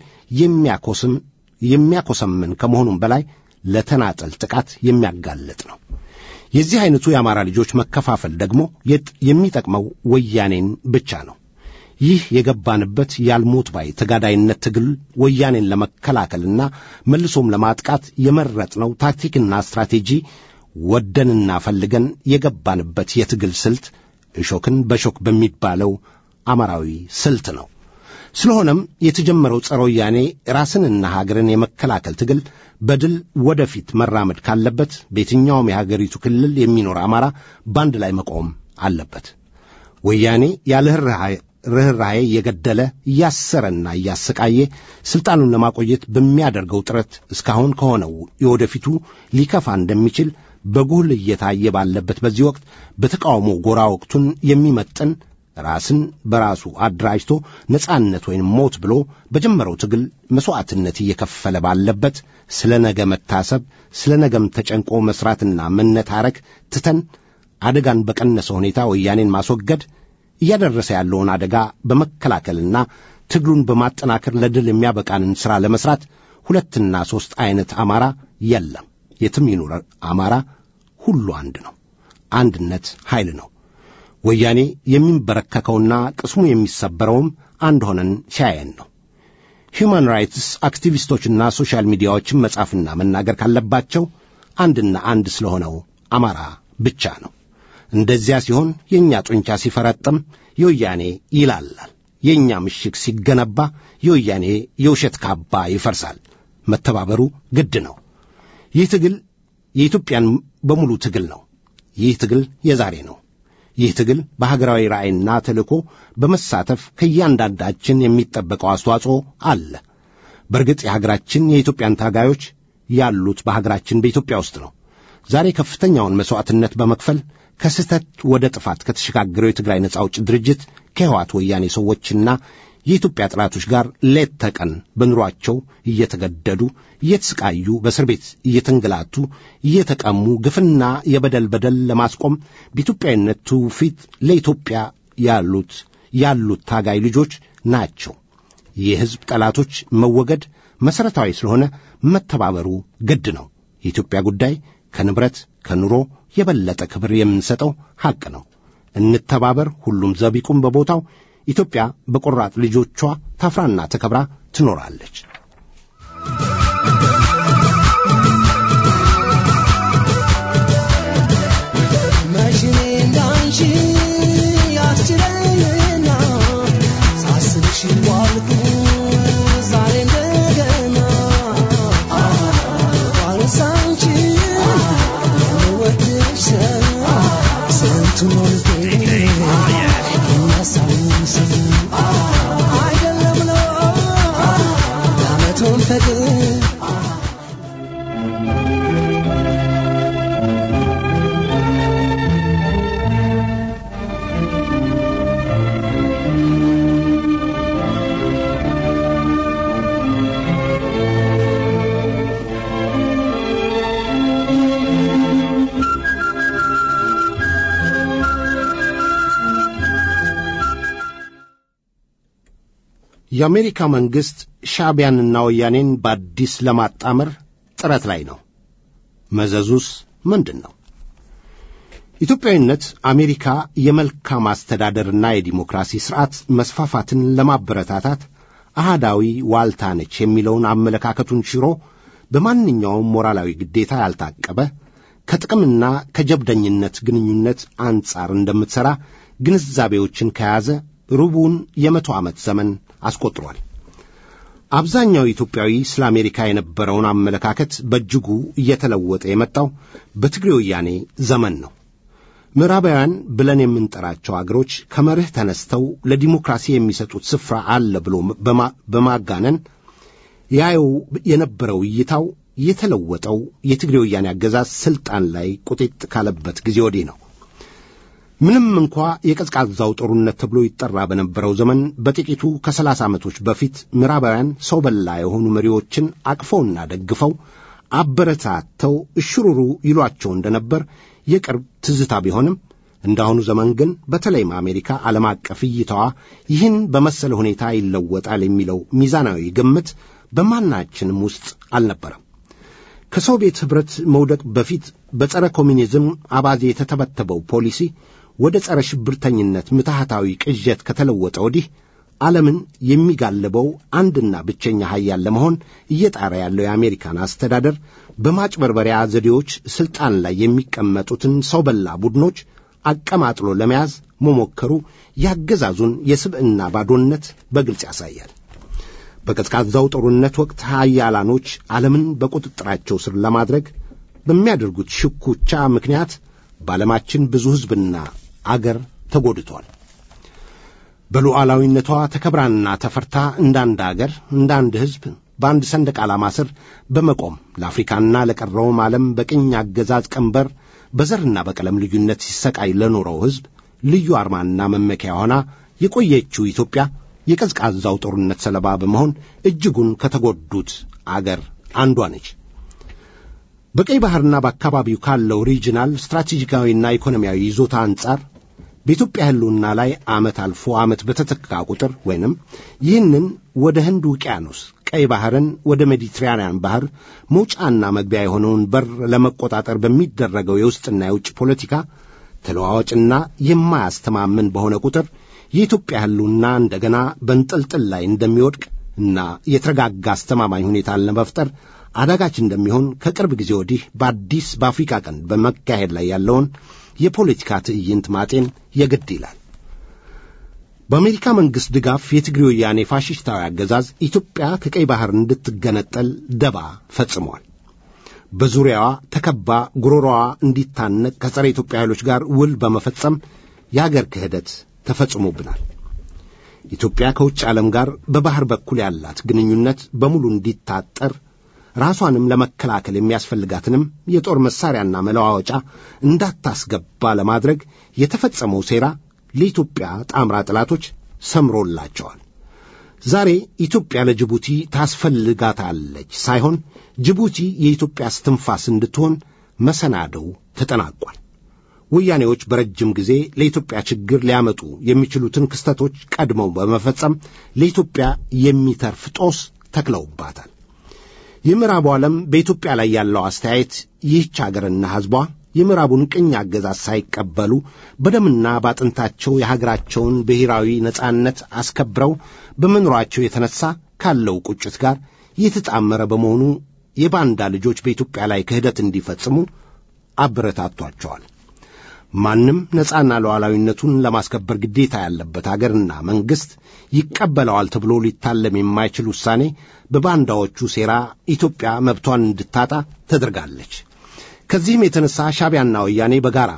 የሚያኮሰምን ከመሆኑም በላይ ለተናጠል ጥቃት የሚያጋልጥ ነው። የዚህ አይነቱ የአማራ ልጆች መከፋፈል ደግሞ የሚጠቅመው ወያኔን ብቻ ነው። ይህ የገባንበት ያልሞት ባይ ተጋዳይነት ትግል ወያኔን ለመከላከልና መልሶም ለማጥቃት የመረጥነው ታክቲክና ስትራቴጂ ወደንና ፈልገን የገባንበት የትግል ስልት እሾክን በሾክ በሚባለው አማራዊ ስልት ነው። ስለሆነም የተጀመረው ጸረ ወያኔ ራስንና ሀገርን የመከላከል ትግል በድል ወደፊት መራመድ ካለበት በየትኛውም የሀገሪቱ ክልል የሚኖር አማራ ባንድ ላይ መቆም አለበት። ወያኔ ያለ ርኅራኄ እየገደለ እያሰረና እያሰቃየ ስልጣኑን ለማቆየት በሚያደርገው ጥረት እስካሁን ከሆነው የወደፊቱ ሊከፋ እንደሚችል በጉል እየታየ ባለበት በዚህ ወቅት በተቃውሞ ጎራ ወቅቱን የሚመጥን ራስን በራሱ አደራጅቶ ነጻነት ወይም ሞት ብሎ በጀመረው ትግል መስዋዕትነት እየከፈለ ባለበት ስለ ነገ መታሰብ ስለ ነገም ተጨንቆ መስራትና መነታረክ ትተን አደጋን በቀነሰ ሁኔታ ወያኔን ማስወገድ እያደረሰ ያለውን አደጋ በመከላከልና ትግሉን በማጠናከር ለድል የሚያበቃንን ሥራ ለመስራት ሁለትና ሦስት አይነት አማራ የለም። የትም ይኑር አማራ ሁሉ አንድ ነው። አንድነት ኃይል ነው። ወያኔ የሚንበረከከውና ቅስሙ የሚሰበረውም አንድ ሆነን ሲያየን ነው። ሂውማን ራይትስ አክቲቪስቶችና ሶሻል ሚዲያዎችን መጻፍና መናገር ካለባቸው አንድና አንድ ስለሆነው አማራ ብቻ ነው። እንደዚያ ሲሆን የኛ ጡንቻ ሲፈረጥም የወያኔ ይላላል፣ የኛ ምሽግ ሲገነባ የወያኔ የውሸት ካባ ይፈርሳል። መተባበሩ ግድ ነው። ይህ ትግል የኢትዮጵያን በሙሉ ትግል ነው። ይህ ትግል የዛሬ ነው። ይህ ትግል በሀገራዊ ራዕይና ተልእኮ በመሳተፍ ከእያንዳንዳችን የሚጠበቀው አስተዋጽኦ አለ። በእርግጥ የሀገራችን የኢትዮጵያን ታጋዮች ያሉት በሀገራችን በኢትዮጵያ ውስጥ ነው። ዛሬ ከፍተኛውን መስዋዕትነት በመክፈል ከስህተት ወደ ጥፋት ከተሸጋገረው የትግራይ ነጻ አውጪ ድርጅት ከህወሓት ወያኔ ሰዎችና የኢትዮጵያ ጠላቶች ጋር ሌት ተቀን በኑሯቸው እየተገደዱ እየተሰቃዩ በእስር ቤት እየተንገላቱ እየተቀሙ ግፍና የበደል በደል ለማስቆም በኢትዮጵያዊነት ትውፊት ለኢትዮጵያ ያሉት ታጋይ ልጆች ናቸው። የህዝብ ጠላቶች መወገድ መሰረታዊ ስለሆነ መተባበሩ ግድ ነው። የኢትዮጵያ ጉዳይ ከንብረት ከኑሮ የበለጠ ክብር የምንሰጠው ሐቅ ነው። እንተባበር፣ ሁሉም ዘቢቁም በቦታው። ኢትዮጵያ በቆራጥ ልጆቿ ታፍራና ተከብራ ትኖራለች። መሽኔ እንዳንቺ ያስችለኝና ሳስብሽ ዋልኩ ዛሬ እንደገና ዋልሳንቺ ወድሽ ስንቱን ወልዴ አይደለም ነው ያመቱን ፍቅር የአሜሪካ መንግስት ሻዕቢያንና ወያኔን በአዲስ ለማጣመር ጥረት ላይ ነው። መዘዙስ ምንድነው? ኢትዮጵያዊነት አሜሪካ የመልካም አስተዳደርና የዲሞክራሲ ስርዓት መስፋፋትን ለማበረታታት አሃዳዊ ዋልታ ነች የሚለውን አመለካከቱን ሽሮ በማንኛውም ሞራላዊ ግዴታ ያልታቀበ ከጥቅምና ከጀብደኝነት ግንኙነት አንጻር እንደምትሰራ ግንዛቤዎችን ከያዘ ሩቡን የመቶ ዓመት ዘመን አስቆጥሯል። አብዛኛው ኢትዮጵያዊ ስለ አሜሪካ የነበረውን አመለካከት በእጅጉ እየተለወጠ የመጣው በትግሬ ወያኔ ዘመን ነው። ምዕራባውያን ብለን የምንጠራቸው አገሮች ከመርህ ተነስተው ለዲሞክራሲ የሚሰጡት ስፍራ አለ ብሎ በማጋነን ያየው የነበረው እይታው የተለወጠው የትግሬ ወያኔ አገዛዝ ስልጣን ላይ ቁጥጥ ካለበት ጊዜ ወዲህ ነው። ምንም እንኳ የቀዝቃዛው ጦርነት ተብሎ ይጠራ በነበረው ዘመን በጥቂቱ ከ30 ዓመቶች በፊት ምዕራባውያን ሰው በላ የሆኑ መሪዎችን አቅፈውና ደግፈው አበረታተው እሽሩሩ ይሏቸው እንደነበር የቅርብ ትዝታ ቢሆንም እንዳሁኑ ዘመን ግን በተለይም አሜሪካ ዓለም አቀፍ እይታዋ ይህን በመሰለ ሁኔታ ይለወጣል የሚለው ሚዛናዊ ግምት በማናችንም ውስጥ አልነበረም። ከሶቪየት ኅብረት መውደቅ በፊት በጸረ ኮሚኒዝም አባዜ የተተበተበው ፖሊሲ ወደ ጸረ ሽብርተኝነት ምትሃታዊ ቅዠት ከተለወጠ ወዲህ ዓለምን የሚጋልበው አንድና ብቸኛ ኃያል ለመሆን እየጣረ ያለው የአሜሪካን አስተዳደር በማጭበርበሪያ ዘዴዎች ስልጣን ላይ የሚቀመጡትን ሰው በላ ቡድኖች አቀማጥሎ ለመያዝ መሞከሩ ያገዛዙን የስብዕና ባዶነት በግልጽ ያሳያል። በቀዝቃዛው ጦርነት ወቅት ኃያላኖች ዓለምን በቁጥጥራቸው ስር ለማድረግ በሚያደርጉት ሽኩቻ ምክንያት በዓለማችን ብዙ ሕዝብና አገር ተጎድቷል። በሉዓላዊነቷ ተከብራና ተፈርታ እንዳንድ አገር እንዳንድ ሕዝብ በአንድ ሰንደቅ ዓላማ ስር በመቆም ለአፍሪካና ለቀረውም ዓለም በቅኝ አገዛዝ ቀንበር በዘርና በቀለም ልዩነት ሲሰቃይ ለኖረው ሕዝብ ልዩ አርማና መመኪያ ሆና የቆየችው ኢትዮጵያ የቀዝቃዛው ጦርነት ሰለባ በመሆን እጅጉን ከተጎዱት አገር አንዷ ነች። በቀይ ባህርና በአካባቢው ካለው ሪጂናል ስትራቴጂካዊና ኢኮኖሚያዊ ይዞታ አንጻር በኢትዮጵያ ህልውና ላይ ዓመት አልፎ ዓመት በተተካ ቁጥር ወይንም ይህንን ወደ ህንድ ውቅያኖስ ቀይ ባህርን ወደ ሜዲትራኒያን ባህር መውጫና መግቢያ የሆነውን በር ለመቆጣጠር በሚደረገው የውስጥና የውጭ ፖለቲካ ተለዋዋጭና የማያስተማምን በሆነ ቁጥር የኢትዮጵያ ህልውና እንደገና በንጥልጥል ላይ እንደሚወድቅ እና የተረጋጋ አስተማማኝ ሁኔታን ለመፍጠር አዳጋች እንደሚሆን ከቅርብ ጊዜ ወዲህ በአዲስ በአፍሪካ ቀንድ በመካሄድ ላይ ያለውን የፖለቲካ ትዕይንት ማጤን የግድ ይላል። በአሜሪካ መንግሥት ድጋፍ የትግሬ ወያኔ ፋሽስታዊ አገዛዝ ኢትዮጵያ ከቀይ ባህር እንድትገነጠል ደባ ፈጽሟል። በዙሪያዋ ተከባ ጉሮሮዋ እንዲታነቅ ከጸረ ኢትዮጵያ ኃይሎች ጋር ውል በመፈጸም የአገር ክህደት ተፈጽሞብናል። ኢትዮጵያ ከውጭ ዓለም ጋር በባህር በኩል ያላት ግንኙነት በሙሉ እንዲታጠር ራሷንም ለመከላከል የሚያስፈልጋትንም የጦር መሳሪያና መለዋወጫ እንዳታስገባ ለማድረግ የተፈጸመው ሴራ ለኢትዮጵያ ጣምራ ጠላቶች ሰምሮላቸዋል። ዛሬ ኢትዮጵያ ለጅቡቲ ታስፈልጋታለች ሳይሆን ጅቡቲ የኢትዮጵያ እስትንፋስ እንድትሆን መሰናዶው ተጠናቋል። ወያኔዎች በረጅም ጊዜ ለኢትዮጵያ ችግር ሊያመጡ የሚችሉትን ክስተቶች ቀድመው በመፈጸም ለኢትዮጵያ የሚተርፍ ጦስ ተክለውባታል። የምዕራቡ ዓለም በኢትዮጵያ ላይ ያለው አስተያየት ይህች አገርና ሕዝቧ የምዕራቡን ቅኝ አገዛዝ ሳይቀበሉ በደምና ባጥንታቸው የሀገራቸውን ብሔራዊ ነጻነት አስከብረው በመኖራቸው የተነሳ ካለው ቁጭት ጋር የተጣመረ በመሆኑ የባንዳ ልጆች በኢትዮጵያ ላይ ክህደት እንዲፈጽሙ አበረታቷቸዋል። ማንም ነጻና ሉዓላዊነቱን ለማስከበር ግዴታ ያለበት አገርና መንግስት ይቀበለዋል ተብሎ ሊታለም የማይችል ውሳኔ በባንዳዎቹ ሴራ ኢትዮጵያ መብቷን እንድታጣ ተደርጋለች። ከዚህም የተነሳ ሻዕቢያና ወያኔ በጋራ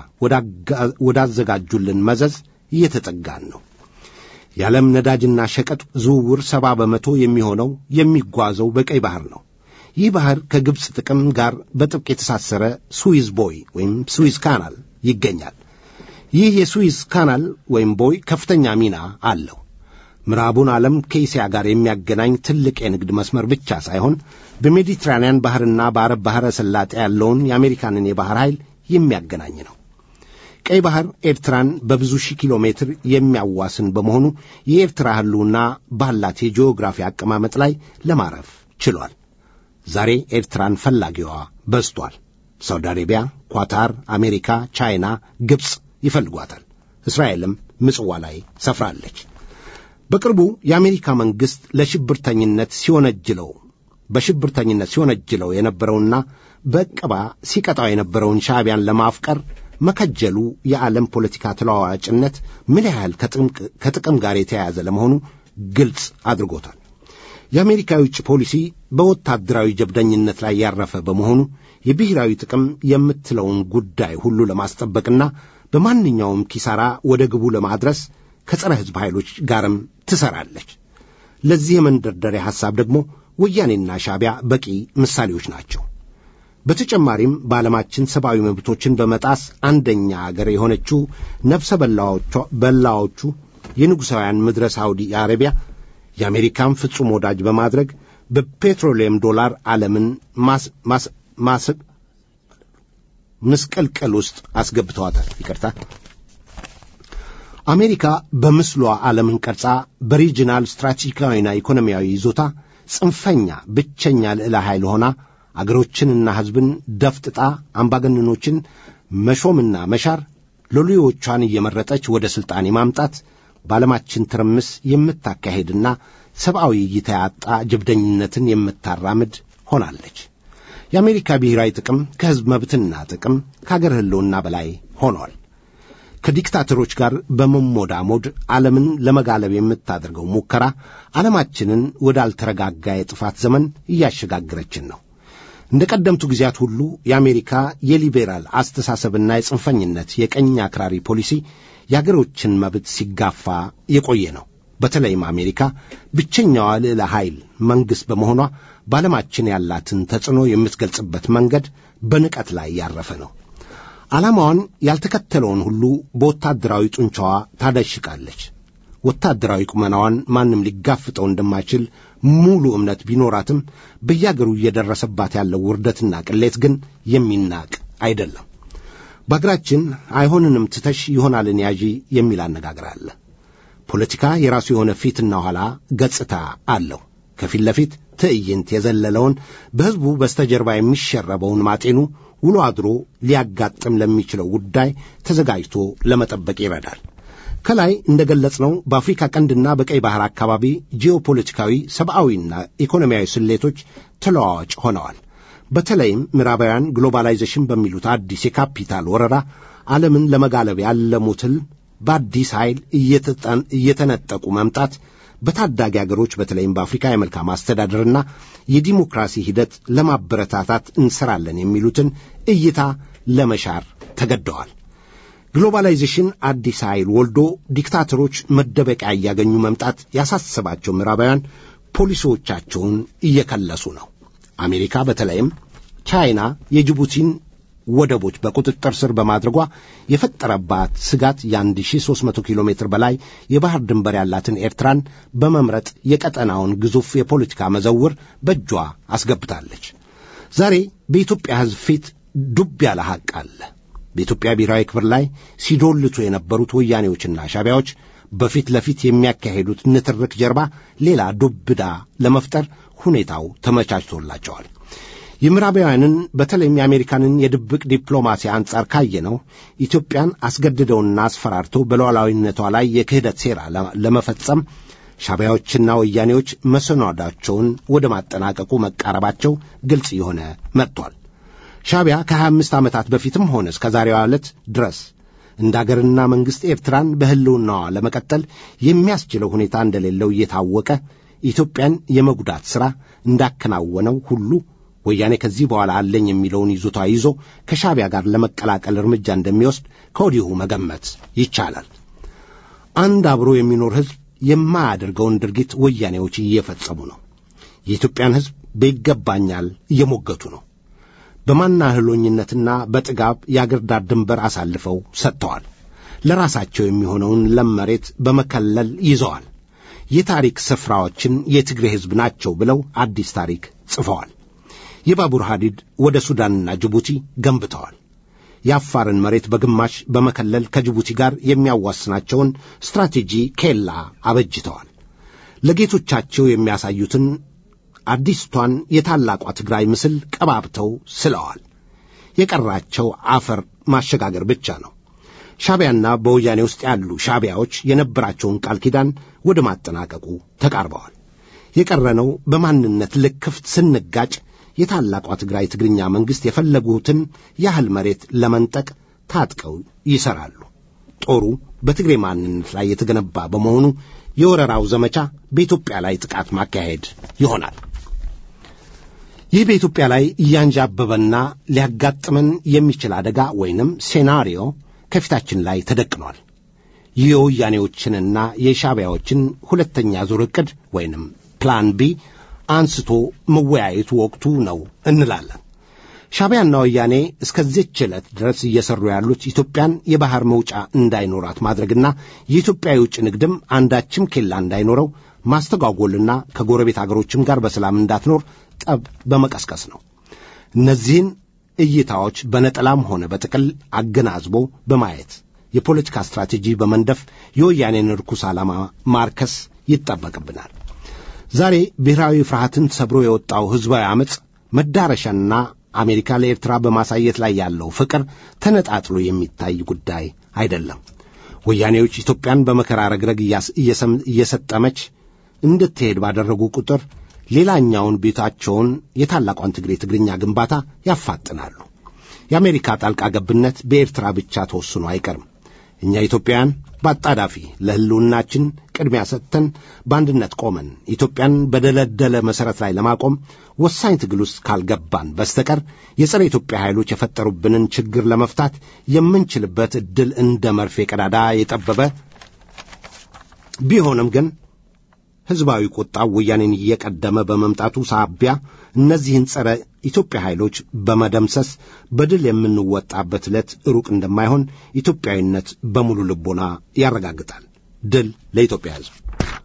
ወዳዘጋጁልን መዘዝ እየተጠጋን ነው። የዓለም ነዳጅና ሸቀጥ ዝውውር 70% የሚሆነው የሚጓዘው በቀይ ባህር ነው። ይህ ባህር ከግብጽ ጥቅም ጋር በጥብቅ የተሳሰረ ስዊዝ ቦይ ወይም ስዊዝ ካናል ይገኛል። ይህ የስዊዝ ካናል ወይም ቦይ ከፍተኛ ሚና አለው። ምዕራቡን ዓለም ከእስያ ጋር የሚያገናኝ ትልቅ የንግድ መስመር ብቻ ሳይሆን በሜዲትራኒያን ባህርና በአረብ ባህረ ሰላጤ ያለውን የአሜሪካንን የባህር ኃይል የሚያገናኝ ነው። ቀይ ባህር ኤርትራን በብዙ ሺህ ኪሎ ሜትር የሚያዋስን በመሆኑ የኤርትራ ህልውና ባላት የጂኦግራፊ አቀማመጥ ላይ ለማረፍ ችሏል። ዛሬ ኤርትራን ፈላጊዋ በዝቷል። ሳውዲ አረቢያ፣ ኳታር፣ አሜሪካ፣ ቻይና፣ ግብጽ ይፈልጓታል። እስራኤልም ምጽዋ ላይ ሰፍራለች። በቅርቡ የአሜሪካ መንግስት በሽብርተኝነት ሲወነጅለው የነበረውና በዕቀባ ሲቀጣው የነበረውን ሻዕቢያን ለማፍቀር መከጀሉ የዓለም ፖለቲካ ተለዋዋጭነት ምን ያህል ከጥቅም ጋር የተያያዘ ለመሆኑ ግልጽ አድርጎታል። የአሜሪካ የውጭ ፖሊሲ በወታደራዊ ጀብደኝነት ላይ ያረፈ በመሆኑ የብሔራዊ ጥቅም የምትለውን ጉዳይ ሁሉ ለማስጠበቅና በማንኛውም ኪሳራ ወደ ግቡ ለማድረስ ከጸረ ሕዝብ ኃይሎች ጋርም ትሰራለች። ለዚህ የመንደርደሪያ ሐሳብ ደግሞ ወያኔና ሻዕቢያ በቂ ምሳሌዎች ናቸው። በተጨማሪም በዓለማችን ሰብአዊ መብቶችን በመጣስ አንደኛ አገር የሆነችው ነፍሰ በላዎቹ የንጉሣውያን ምድረ ሳውዲ አረቢያ የአሜሪካን ፍጹም ወዳጅ በማድረግ በፔትሮሊየም ዶላር ዓለምን ምስቅልቅል ውስጥ አስገብተዋታል። ይቅርታ። አሜሪካ በምስሏ ዓለምን ቀርጻ በሪጂናል ስትራቴጂካዊና ኢኮኖሚያዊ ይዞታ ጽንፈኛ ብቸኛ ልዕለ ኃይል ሆና አገሮችንና ሕዝብን ደፍጥጣ አምባገነኖችን መሾምና መሻር ሎሌዎቿን እየመረጠች ወደ ሥልጣን ማምጣት በዓለማችን ትርምስ የምታካሄድና ሰብአዊ እይታ ያጣ ጀብደኝነትን የምታራምድ ሆናለች። የአሜሪካ ብሔራዊ ጥቅም ከሕዝብ መብትና ጥቅም ከአገር ህልውና በላይ ሆኗል። ከዲክታተሮች ጋር በመሞዳሞድ ዓለምን ለመጋለብ የምታደርገው ሙከራ ዓለማችንን ወዳልተረጋጋ የጥፋት ዘመን እያሸጋገረችን ነው። እንደ ቀደምቱ ጊዜያት ሁሉ የአሜሪካ የሊቤራል አስተሳሰብና የጽንፈኝነት የቀኝ አክራሪ ፖሊሲ የአገሮችን መብት ሲጋፋ የቆየ ነው። በተለይም አሜሪካ ብቸኛዋ ልዕለ ኃይል መንግሥት በመሆኗ በዓለማችን ያላትን ተጽዕኖ የምትገልጽበት መንገድ በንቀት ላይ ያረፈ ነው። ዓላማዋን ያልተከተለውን ሁሉ በወታደራዊ ጡንቻዋ ታደሽቃለች። ወታደራዊ ቁመናዋን ማንም ሊጋፍጠው እንደማይችል ሙሉ እምነት ቢኖራትም በየአገሩ እየደረሰባት ያለው ውርደትና ቅሌት ግን የሚናቅ አይደለም። በአገራችን አይሆንንም ትተሽ ይሆናልን ያዢ የሚል አነጋገር አለ። ፖለቲካ የራሱ የሆነ ፊትና ኋላ ገጽታ አለው። ከፊት ለፊት ትዕይንት የዘለለውን በሕዝቡ በስተጀርባ የሚሸረበውን ማጤኑ ውሎ አድሮ ሊያጋጥም ለሚችለው ጉዳይ ተዘጋጅቶ ለመጠበቅ ይረዳል። ከላይ እንደገለጽነው በአፍሪካ ቀንድና በቀይ ባህር አካባቢ ጂኦፖለቲካዊ፣ ሰብአዊና ኢኮኖሚያዊ ስሌቶች ተለዋዋጭ ሆነዋል። በተለይም ምዕራባውያን ግሎባላይዜሽን በሚሉት አዲስ የካፒታል ወረራ ዓለምን ለመጋለብ ያለሙትን በአዲስ ኃይል እየተነጠቁ መምጣት በታዳጊ አገሮች በተለይም በአፍሪካ የመልካም አስተዳደርና የዲሞክራሲ ሂደት ለማበረታታት እንሰራለን የሚሉትን እይታ ለመሻር ተገደዋል። ግሎባላይዜሽን አዲስ ኃይል ወልዶ ዲክታተሮች መደበቂያ እያገኙ መምጣት ያሳሰባቸው ምዕራባውያን ፖሊሲዎቻቸውን እየከለሱ ነው። አሜሪካ በተለይም ቻይና የጅቡቲን ወደቦች በቁጥጥር ስር በማድረጓ የፈጠረባት ስጋት የ1300 ኪሎ ሜትር በላይ የባህር ድንበር ያላትን ኤርትራን በመምረጥ የቀጠናውን ግዙፍ የፖለቲካ መዘውር በእጇ አስገብታለች። ዛሬ በኢትዮጵያ ሕዝብ ፊት ዱብ ያለ ሐቅ አለ። በኢትዮጵያ ብሔራዊ ክብር ላይ ሲዶልቱ የነበሩት ወያኔዎችና ሻዕቢያዎች በፊት ለፊት የሚያካሄዱት ንትርክ ጀርባ ሌላ ዱብዳ ለመፍጠር ሁኔታው ተመቻችቶላቸዋል። የምዕራባውያንን በተለይም የአሜሪካንን የድብቅ ዲፕሎማሲ አንጻር ካየነው ኢትዮጵያን አስገድደውና አስፈራርተው በሉዓላዊነቷ ላይ የክህደት ሴራ ለመፈጸም ሻዕቢያዎችና ወያኔዎች መሰናዳቸውን ወደ ማጠናቀቁ መቃረባቸው ግልጽ የሆነ መጥቷል። ሻዕቢያ ከ25 ዓመታት በፊትም ሆነ እስከ ዛሬዋ ዕለት ድረስ እንደ አገርና መንግሥት ኤርትራን በሕልውናዋ ለመቀጠል የሚያስችለው ሁኔታ እንደሌለው እየታወቀ ኢትዮጵያን የመጉዳት ሥራ እንዳከናወነው ሁሉ ወያኔ ከዚህ በኋላ አለኝ የሚለውን ይዞታ ይዞ ከሻዕቢያ ጋር ለመቀላቀል እርምጃ እንደሚወስድ ከወዲሁ መገመት ይቻላል። አንድ አብሮ የሚኖር ሕዝብ የማያደርገውን ድርጊት ወያኔዎች እየፈጸሙ ነው። የኢትዮጵያን ሕዝብ በይገባኛል እየሞገቱ ነው። በማናህሎኝነትና በጥጋብ የአገር ዳር ድንበር አሳልፈው ሰጥተዋል። ለራሳቸው የሚሆነውን ለም መሬት በመከለል ይዘዋል። የታሪክ ስፍራዎችን የትግሬ ሕዝብ ናቸው ብለው አዲስ ታሪክ ጽፈዋል። የባቡር ሐዲድ ወደ ሱዳንና ጅቡቲ ገንብተዋል። የአፋርን መሬት በግማሽ በመከለል ከጅቡቲ ጋር የሚያዋስናቸውን ስትራቴጂ ኬላ አበጅተዋል። ለጌቶቻቸው የሚያሳዩትን አዲስቷን የታላቋ ትግራይ ምስል ቀባብተው ስለዋል። የቀራቸው አፈር ማሸጋገር ብቻ ነው። ሻዕቢያና በወያኔ ውስጥ ያሉ ሻዕቢያዎች የነበራቸውን ቃል ኪዳን ወደ ማጠናቀቁ ተቃርበዋል። የቀረነው በማንነት ልክፍት ስንጋጭ የታላቋ ትግራይ ትግርኛ መንግሥት የፈለጉትን ያህል መሬት ለመንጠቅ ታጥቀው ይሰራሉ። ጦሩ በትግሬ ማንነት ላይ የተገነባ በመሆኑ የወረራው ዘመቻ በኢትዮጵያ ላይ ጥቃት ማካሄድ ይሆናል። ይህ በኢትዮጵያ ላይ እያንዣበበና ሊያጋጥመን የሚችል አደጋ ወይንም ሴናሪዮ ከፊታችን ላይ ተደቅኗል። የወያኔዎችንና የሻዕቢያዎችን ሁለተኛ ዙር ዕቅድ ወይንም ፕላን ቢ አንስቶ መወያየቱ ወቅቱ ነው እንላለን። ሻዕቢያና ወያኔ እስከዚህች ዕለት ድረስ እየሰሩ ያሉት ኢትዮጵያን የባህር መውጫ እንዳይኖራት ማድረግና የኢትዮጵያ የውጭ ንግድም አንዳችም ኬላ እንዳይኖረው ማስተጓጎልና ከጎረቤት አገሮችም ጋር በሰላም እንዳትኖር ጠብ በመቀስቀስ ነው። እነዚህን እይታዎች በነጠላም ሆነ በጥቅል አገናዝቦ በማየት የፖለቲካ ስትራቴጂ በመንደፍ የወያኔን ርኩስ ዓላማ ማርከስ ይጠበቅብናል። ዛሬ ብሔራዊ ፍርሃትን ሰብሮ የወጣው ሕዝባዊ ዓመፅ መዳረሻና አሜሪካ ለኤርትራ በማሳየት ላይ ያለው ፍቅር ተነጣጥሎ የሚታይ ጉዳይ አይደለም። ወያኔዎች ኢትዮጵያን በመከራ ረግረግ እየሰጠመች እንድትሄድ ባደረጉ ቁጥር ሌላኛውን ቤታቸውን የታላቋን ትግርኛ ግንባታ ያፋጥናሉ። የአሜሪካ ጣልቃ ገብነት በኤርትራ ብቻ ተወስኖ አይቀርም። እኛ ኢትዮጵያውያን በአጣዳፊ ለሕልውናችን ቅድሚያ ሰጥተን በአንድነት ቆመን ኢትዮጵያን በደለደለ መሠረት ላይ ለማቆም ወሳኝ ትግል ውስጥ ካልገባን በስተቀር የጸረ ኢትዮጵያ ኃይሎች የፈጠሩብንን ችግር ለመፍታት የምንችልበት ዕድል እንደ መርፌ ቀዳዳ የጠበበ ቢሆንም ግን ሕዝባዊ ቁጣው ወያኔን እየቀደመ በመምጣቱ ሳቢያ እነዚህን ጸረ ኢትዮጵያ ኃይሎች በመደምሰስ በድል የምንወጣበት ዕለት ሩቅ እንደማይሆን ኢትዮጵያዊነት በሙሉ ልቦና ያረጋግጣል። ድል ለኢትዮጵያ ሕዝብ።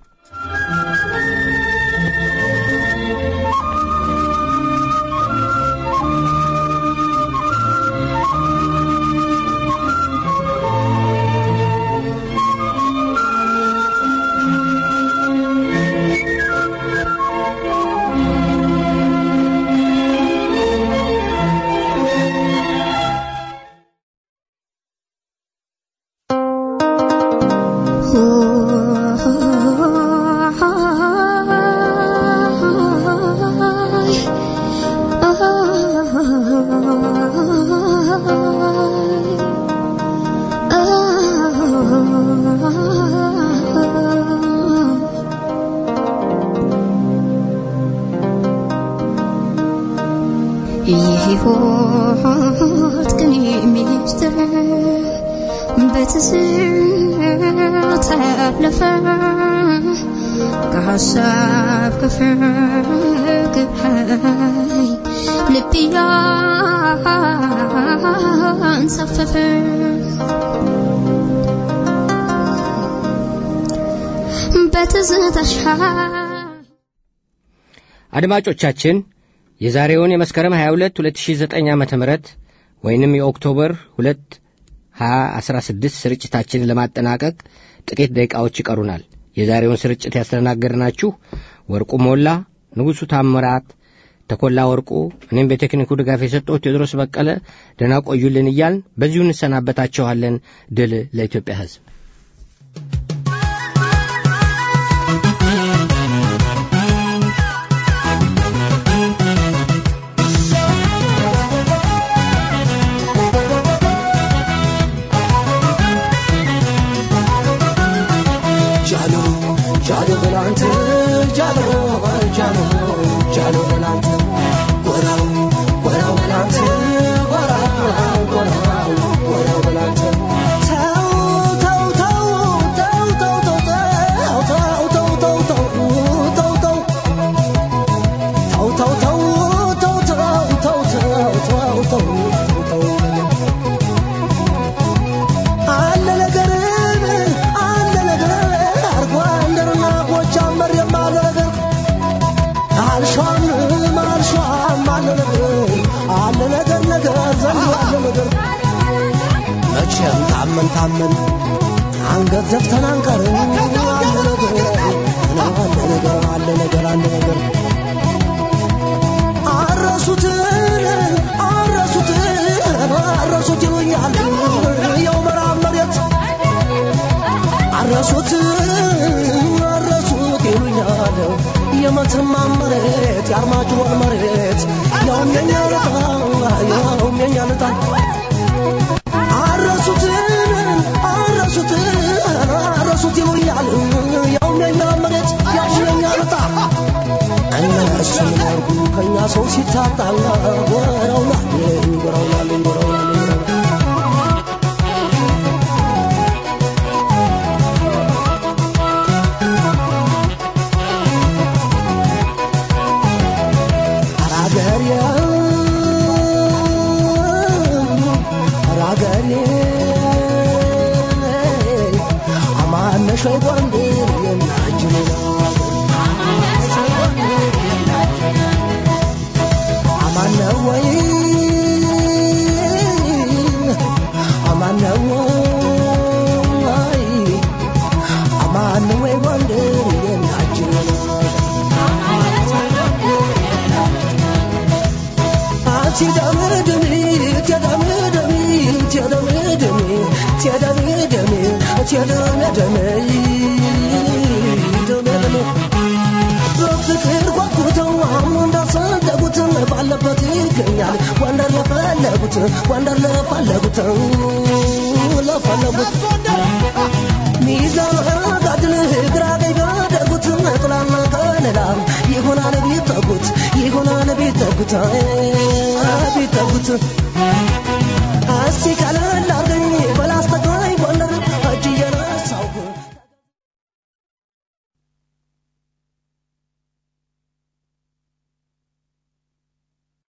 ይሆት ግን ሚስጥር በትዝታ ያለፈ ከሐሳብ ከፍቅር ኃይል ልቤ አንሳፈፈ በትዝታሽ አድማጮቻችን የዛሬውን የመስከረም 22 2009 ዓመተ ምህረት ወይንም የኦክቶበር 2 2016 ስርጭታችንን ለማጠናቀቅ ጥቂት ደቂቃዎች ይቀሩናል። የዛሬውን ስርጭት ያስተናገድናችሁ ወርቁ ሞላ፣ ንጉሱ ታምራት፣ ተኮላ ወርቁ፣ እኔም በቴክኒኩ ድጋፍ የሰጠሁት ቴዎድሮስ በቀለ ደህና ቆዩልን እያልን በዚሁ እንሰናበታችኋለን። ድል ለኢትዮጵያ ሕዝብ። ታመን አንገት ዘፍተን አንቀርም አለ ነገር አረሱት ይሉኛል ያው መሬት አረሱት ይሉኛል የመተማ መሬት የአርማጭሆን መሬት ያው የኛ ልጣ አረሱት ይሉኛል ያው የኛ መሬት ያው የኛ ልጣ እነሱ ያርጉ ከኛ ሰው ሲታጣላ ወራውላ በፍቅር ጓጉተው አምኖ እንዳሰደጉት ባለበት ይገኛል ወንደር ለፈለጉት ሚዛን ጋድል ግራ ቀኝ ባደጉት ጥላና ከለላ ይሆናል ቢጠጉት